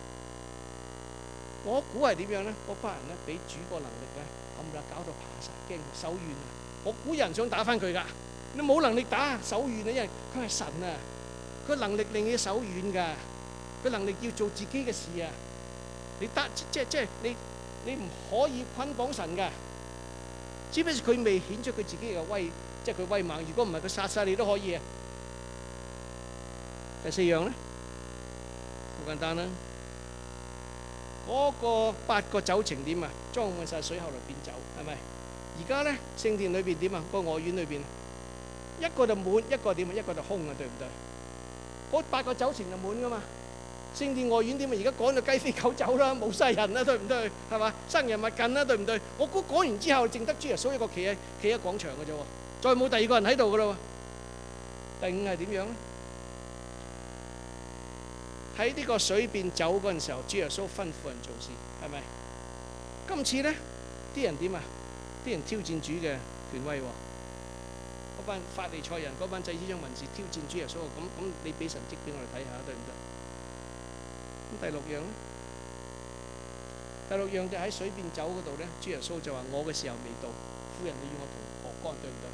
我估係點樣咧？嗰班人咧俾主個能力咧，冚唪唥搞到怕曬驚手軟啊！我估有人想打翻佢㗎，你冇能力打手軟啊，因為佢係神啊，佢能力令你手軟㗎，佢能力要做自己嘅事啊！你得即即係你。你唔可以捆綁神㗎，只不過佢未顯出佢自己嘅威，即係佢威猛。如果唔係，佢殺晒你都可以啊。第四樣咧，好簡單啦。嗰個八個酒埕點啊？裝滿晒水後來變酒，係咪？而家咧聖殿裏邊點啊？個外院裏邊一個就滿，一個點啊？一個就空啊，對唔對？嗰八個酒埕就滿㗎嘛。聖殿外院點啊？而家趕到雞飛狗走啦，冇晒人啦，對唔對？係嘛？生人勿近啦，對唔對？我估趕完之後，淨得主耶穌一個企喺企喺廣場嘅啫喎，再冇第二個人喺度嘅啦喎。第五係點樣咧？喺呢個水變酒嗰陣時候，主耶穌吩咐人做事，係咪？今次咧，啲人點啊？啲人挑戰主嘅權威喎。嗰班法利賽人、嗰班祭司長、文士挑戰主耶穌，咁咁你俾神蹟俾我哋睇下，對唔對？咁第六樣咧，第六樣就喺水變酒嗰度咧，主耶穌就話：我嘅時候未到，婦人你與我同何干，對唔對？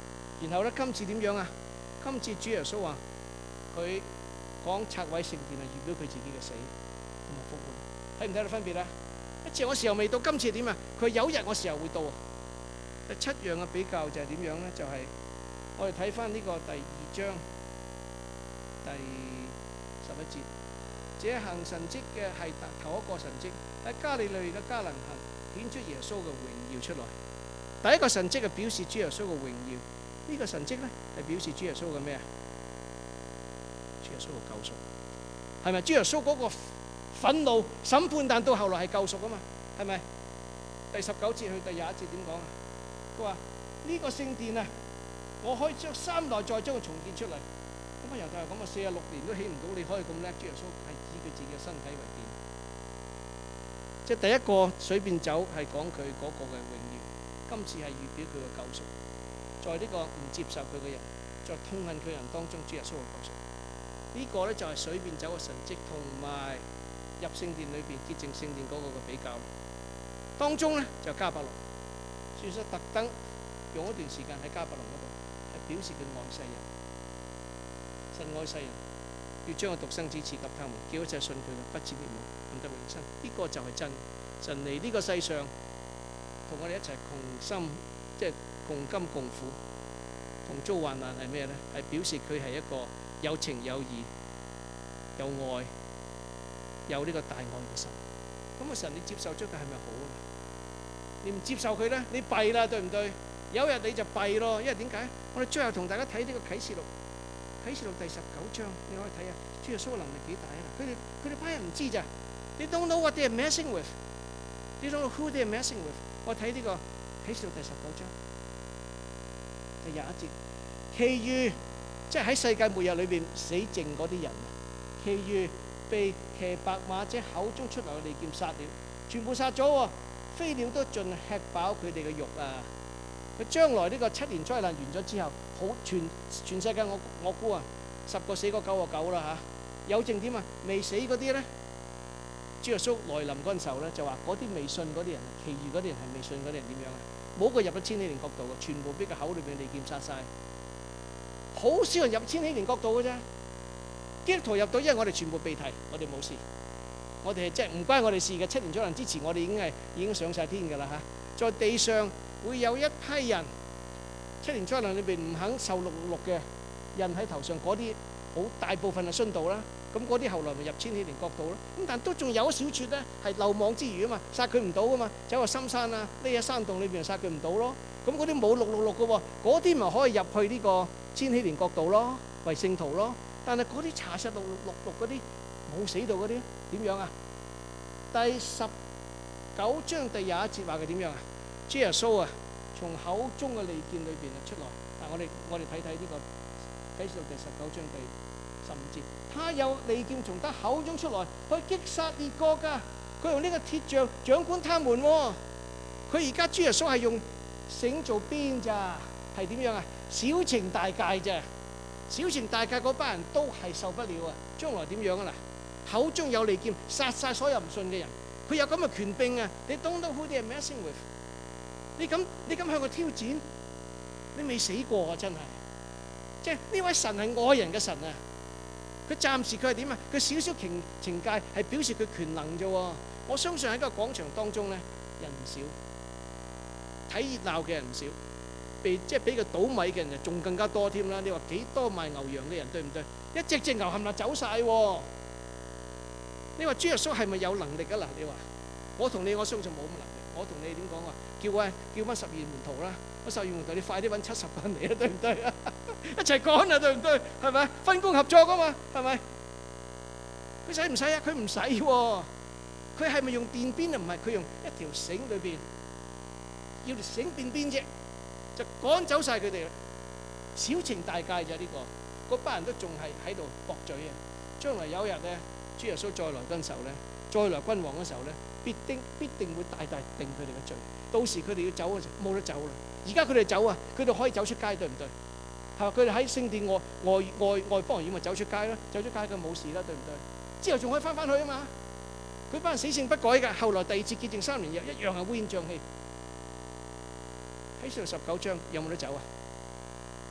然後咧，今次點樣啊？今次主耶穌話佢講拆毀聖殿係預表佢自己嘅死同埋復活，睇唔睇到分別啊？一次我時候未到，今次點啊？佢有一日我時候會到啊！第七樣嘅比較就係點樣咧？就係、是、我哋睇翻呢個第二章第十一節，這行神蹟嘅係頭一個神蹟，喺加利利嘅加能行顯出耶穌嘅榮耀出來。第一個神蹟係表示主耶穌嘅榮耀，呢、這個神蹟咧係表示主耶穌嘅咩啊？主耶穌嘅救贖，係咪？主耶穌嗰個憤怒審判，但到後來係救贖啊嘛，係咪？第十九節去第廿一節點講啊？佢話呢個聖殿啊，我可以將三代再將佢重建出嚟。咁啊，猶太人咁啊，四十六年都起唔到，你可以咁叻？主耶穌係指佢自己嘅身體為殿，即係第一個水變酒係講佢嗰個嘅榮耀，今次係預表佢嘅救贖。在呢個唔接受佢嘅人，在痛恨佢人當中，主耶穌嘅救贖。呢個咧就係水變酒嘅神蹟，同埋入聖殿裏邊潔淨聖殿嗰個嘅比較。當中咧就迦百農，所以特登用一段時間喺迦百農嗰度，係表示佢愛世人。神愛世人，要將個獨生子賜給他們，叫一切信佢嘅不至滅亡，反得永生。呢、這個就係真神嚟呢個世上，同我哋一齊共心，即係共甘共苦，同遭患難係咩咧？係表示佢係一個有情有義、有愛、有呢個大愛嘅神。咁啊，神你接受咗佢係咪好啊？你唔接受佢咧，你弊啦，對唔對？有一日你就弊咯，因為點解？我哋最後同大家睇呢個啟示錄。啟示錄第十九章，你可以睇下主耶穌嘅能力幾大啊！佢哋佢哋班人唔知咋，你 don't know what they are messing with，你 don't know who they are messing with。我睇呢個啟示錄第十九章第廿一節，其餘即係喺世界末日裏邊死剩嗰啲人，其餘被騎白馬者口中出嚟嘅利劍殺了，全部殺咗喎，飛鳥都盡吃飽佢哋嘅肉啊！佢將來呢個七年災難完咗之後，好全全世界我我估啊，十個死個九個九啦嚇，有剩點啊？未死嗰啲咧，主耶穌來臨嗰陣時候咧，就話嗰啲未信嗰啲人，其餘嗰啲人係未信嗰啲人點樣啊？冇個入咗千禧年國度嘅，全部俾個口裏邊利劍殺晒。好少人入千禧年國度嘅啫。基督徒入到，因為我哋全部被提，我哋冇事，我哋係即係唔關我哋事嘅。七年災難之前，我哋已經係已經上晒天㗎啦嚇，在地上。會有一批人七年災難裏邊唔肯受六六嘅印喺頭上，嗰啲好大部分係殉道啦。咁嗰啲後來咪入千禧年國度咯。咁但都仲有一小撮咧係漏網之魚啊嘛，殺佢唔到啊嘛，走去深山啊，匿喺山洞裏邊殺佢唔到咯。咁嗰啲冇六六六嘅喎，嗰啲咪可以入去呢個千禧年國度咯，為聖徒咯。但係嗰啲查實六六六嗰啲冇死到嗰啲點樣啊？第十九章第廿一節話佢點樣啊？主耶穌啊，從口中嘅利劍裏邊啊出來。但我哋我哋睇睇呢個啟示錄第十九章第十五節，他有利劍從他口中出來，去擊殺列國噶。佢用呢個鐵杖掌管他們。佢而家主耶穌係用繩做鞭咋，係點樣啊？小懲大戒咋，小懲大戒嗰班人都係受不了啊！將來點樣啊嗱？口中有利劍，殺晒所有唔信嘅人。佢有咁嘅權柄啊！你 don't know who they are messing with。你咁你咁向佢挑戰，你未死過啊！真係，即係呢位神係愛人嘅神啊！佢暫時佢係點啊？佢少少懲懲戒係表示佢權能啫喎。我相信喺個廣場當中咧，人唔少，睇熱鬧嘅人唔少，被即係俾佢倒米嘅人就仲更加多添啦。你話幾多賣牛羊嘅人對唔對？一隻隻牛冚唪唥走晒喎。你話主耶穌係咪有能力啊？嗱，你話我同你我相信冇咁能力。我同你點講啊？叫啊叫翻十二門徒啦！嗰十二門徒你快啲揾七十個人嚟啦，對唔對啊？一齊趕啊，對唔對？係咪分工合作噶嘛？係咪？佢使唔使啊？佢唔使喎。佢係咪用電鞭啊？唔係，佢用一條繩裏邊要條繩變鞭啫，就趕走晒佢哋。小懲大戒咋呢個？嗰班人都仲係喺度駁嘴啊！將來有一日咧，主耶穌再來嗰陣時候咧，再來君王嗰時候咧，必定必定會大大定佢哋嘅罪。到時佢哋要走嘅時候冇得走啦。而家佢哋走啊，佢哋可以走出街，對唔對？係嘛？佢哋喺聖殿外外外外邦人院咪走出街咯，走出街佢冇事啦，對唔對？之後仲可以翻返去啊嘛。佢班人死性不改㗎，後來第二次潔淨三年又一樣係烏煙瘴氣。喺上十九章有冇得走啊？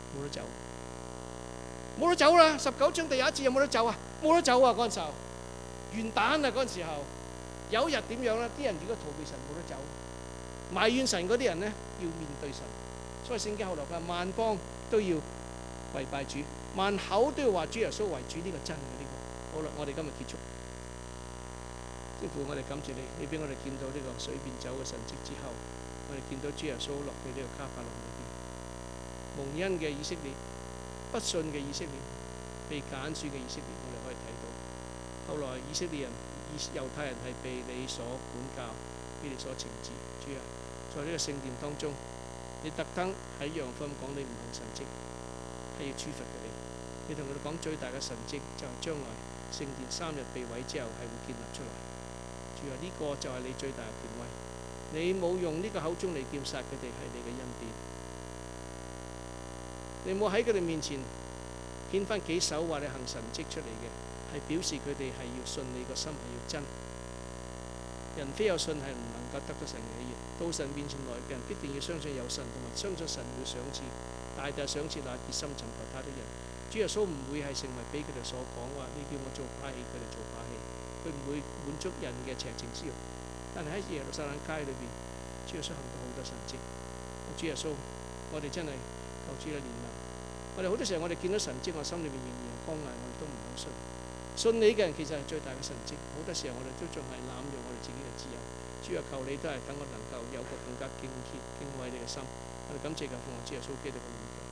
冇得走，冇得走啦！十九章第一節有冇得走啊？冇得走啊！嗰陣時候元旦啊，嗰陣時候有一日點樣咧？啲人如果逃避神冇得走，埋怨神嗰啲人咧要面對神。所以聖經後來話萬邦都要跪拜主，萬口都要話主耶穌為主，呢個真嘅呢個。好啦，我哋今日結束。天父，我哋感謝你，你俾我哋見到呢個水變酒嘅神蹟之後，我哋見到主耶穌落去呢個迦百農裏邊，蒙恩嘅以色列，不信嘅以色列，被揀選嘅以色列，我哋可以睇到。後來以色列人、猶太人係被你所管教，被你所懲治。主啊，在呢個聖殿當中，你特登喺約翰福音講你唔行神蹟，係要處罰佢哋。你同佢哋講最大嘅神蹟就係將來聖殿三日被毀之後係會建立出來。主啊，呢個就係你最大嘅權威。你冇用呢個口中嚟劍殺佢哋，係你嘅恩典。你冇喺佢哋面前獻翻幾手話你行神蹟出嚟嘅，係表示佢哋係要信你個心係要真。人非有信係唔能夠得到神嘅喜悅。到神面前來嘅人必定要相信有神，同埋相信神會賞賜，大大賞賜那熱心尋求他的人。主耶穌唔會係成為俾佢哋所講話，你叫我做把戲，佢哋做把戲。佢唔會滿足人嘅邪情私慾。但係喺耶路撒冷街裏邊，主耶穌行到好多神蹟。主耶穌，我哋真係求主嘅憐憫。我哋好多時候，我哋見到神蹟，我心裏面仍然剛硬，我哋都唔肯信。信你嘅人其實係最大嘅神蹟。好多時候，我哋都仲係濫用我哋自己嘅自由。主啊，求你都係等我能夠有個更加敬虔、敬畏你嘅心。我哋感謝嘅奉主耶穌基督嘅名。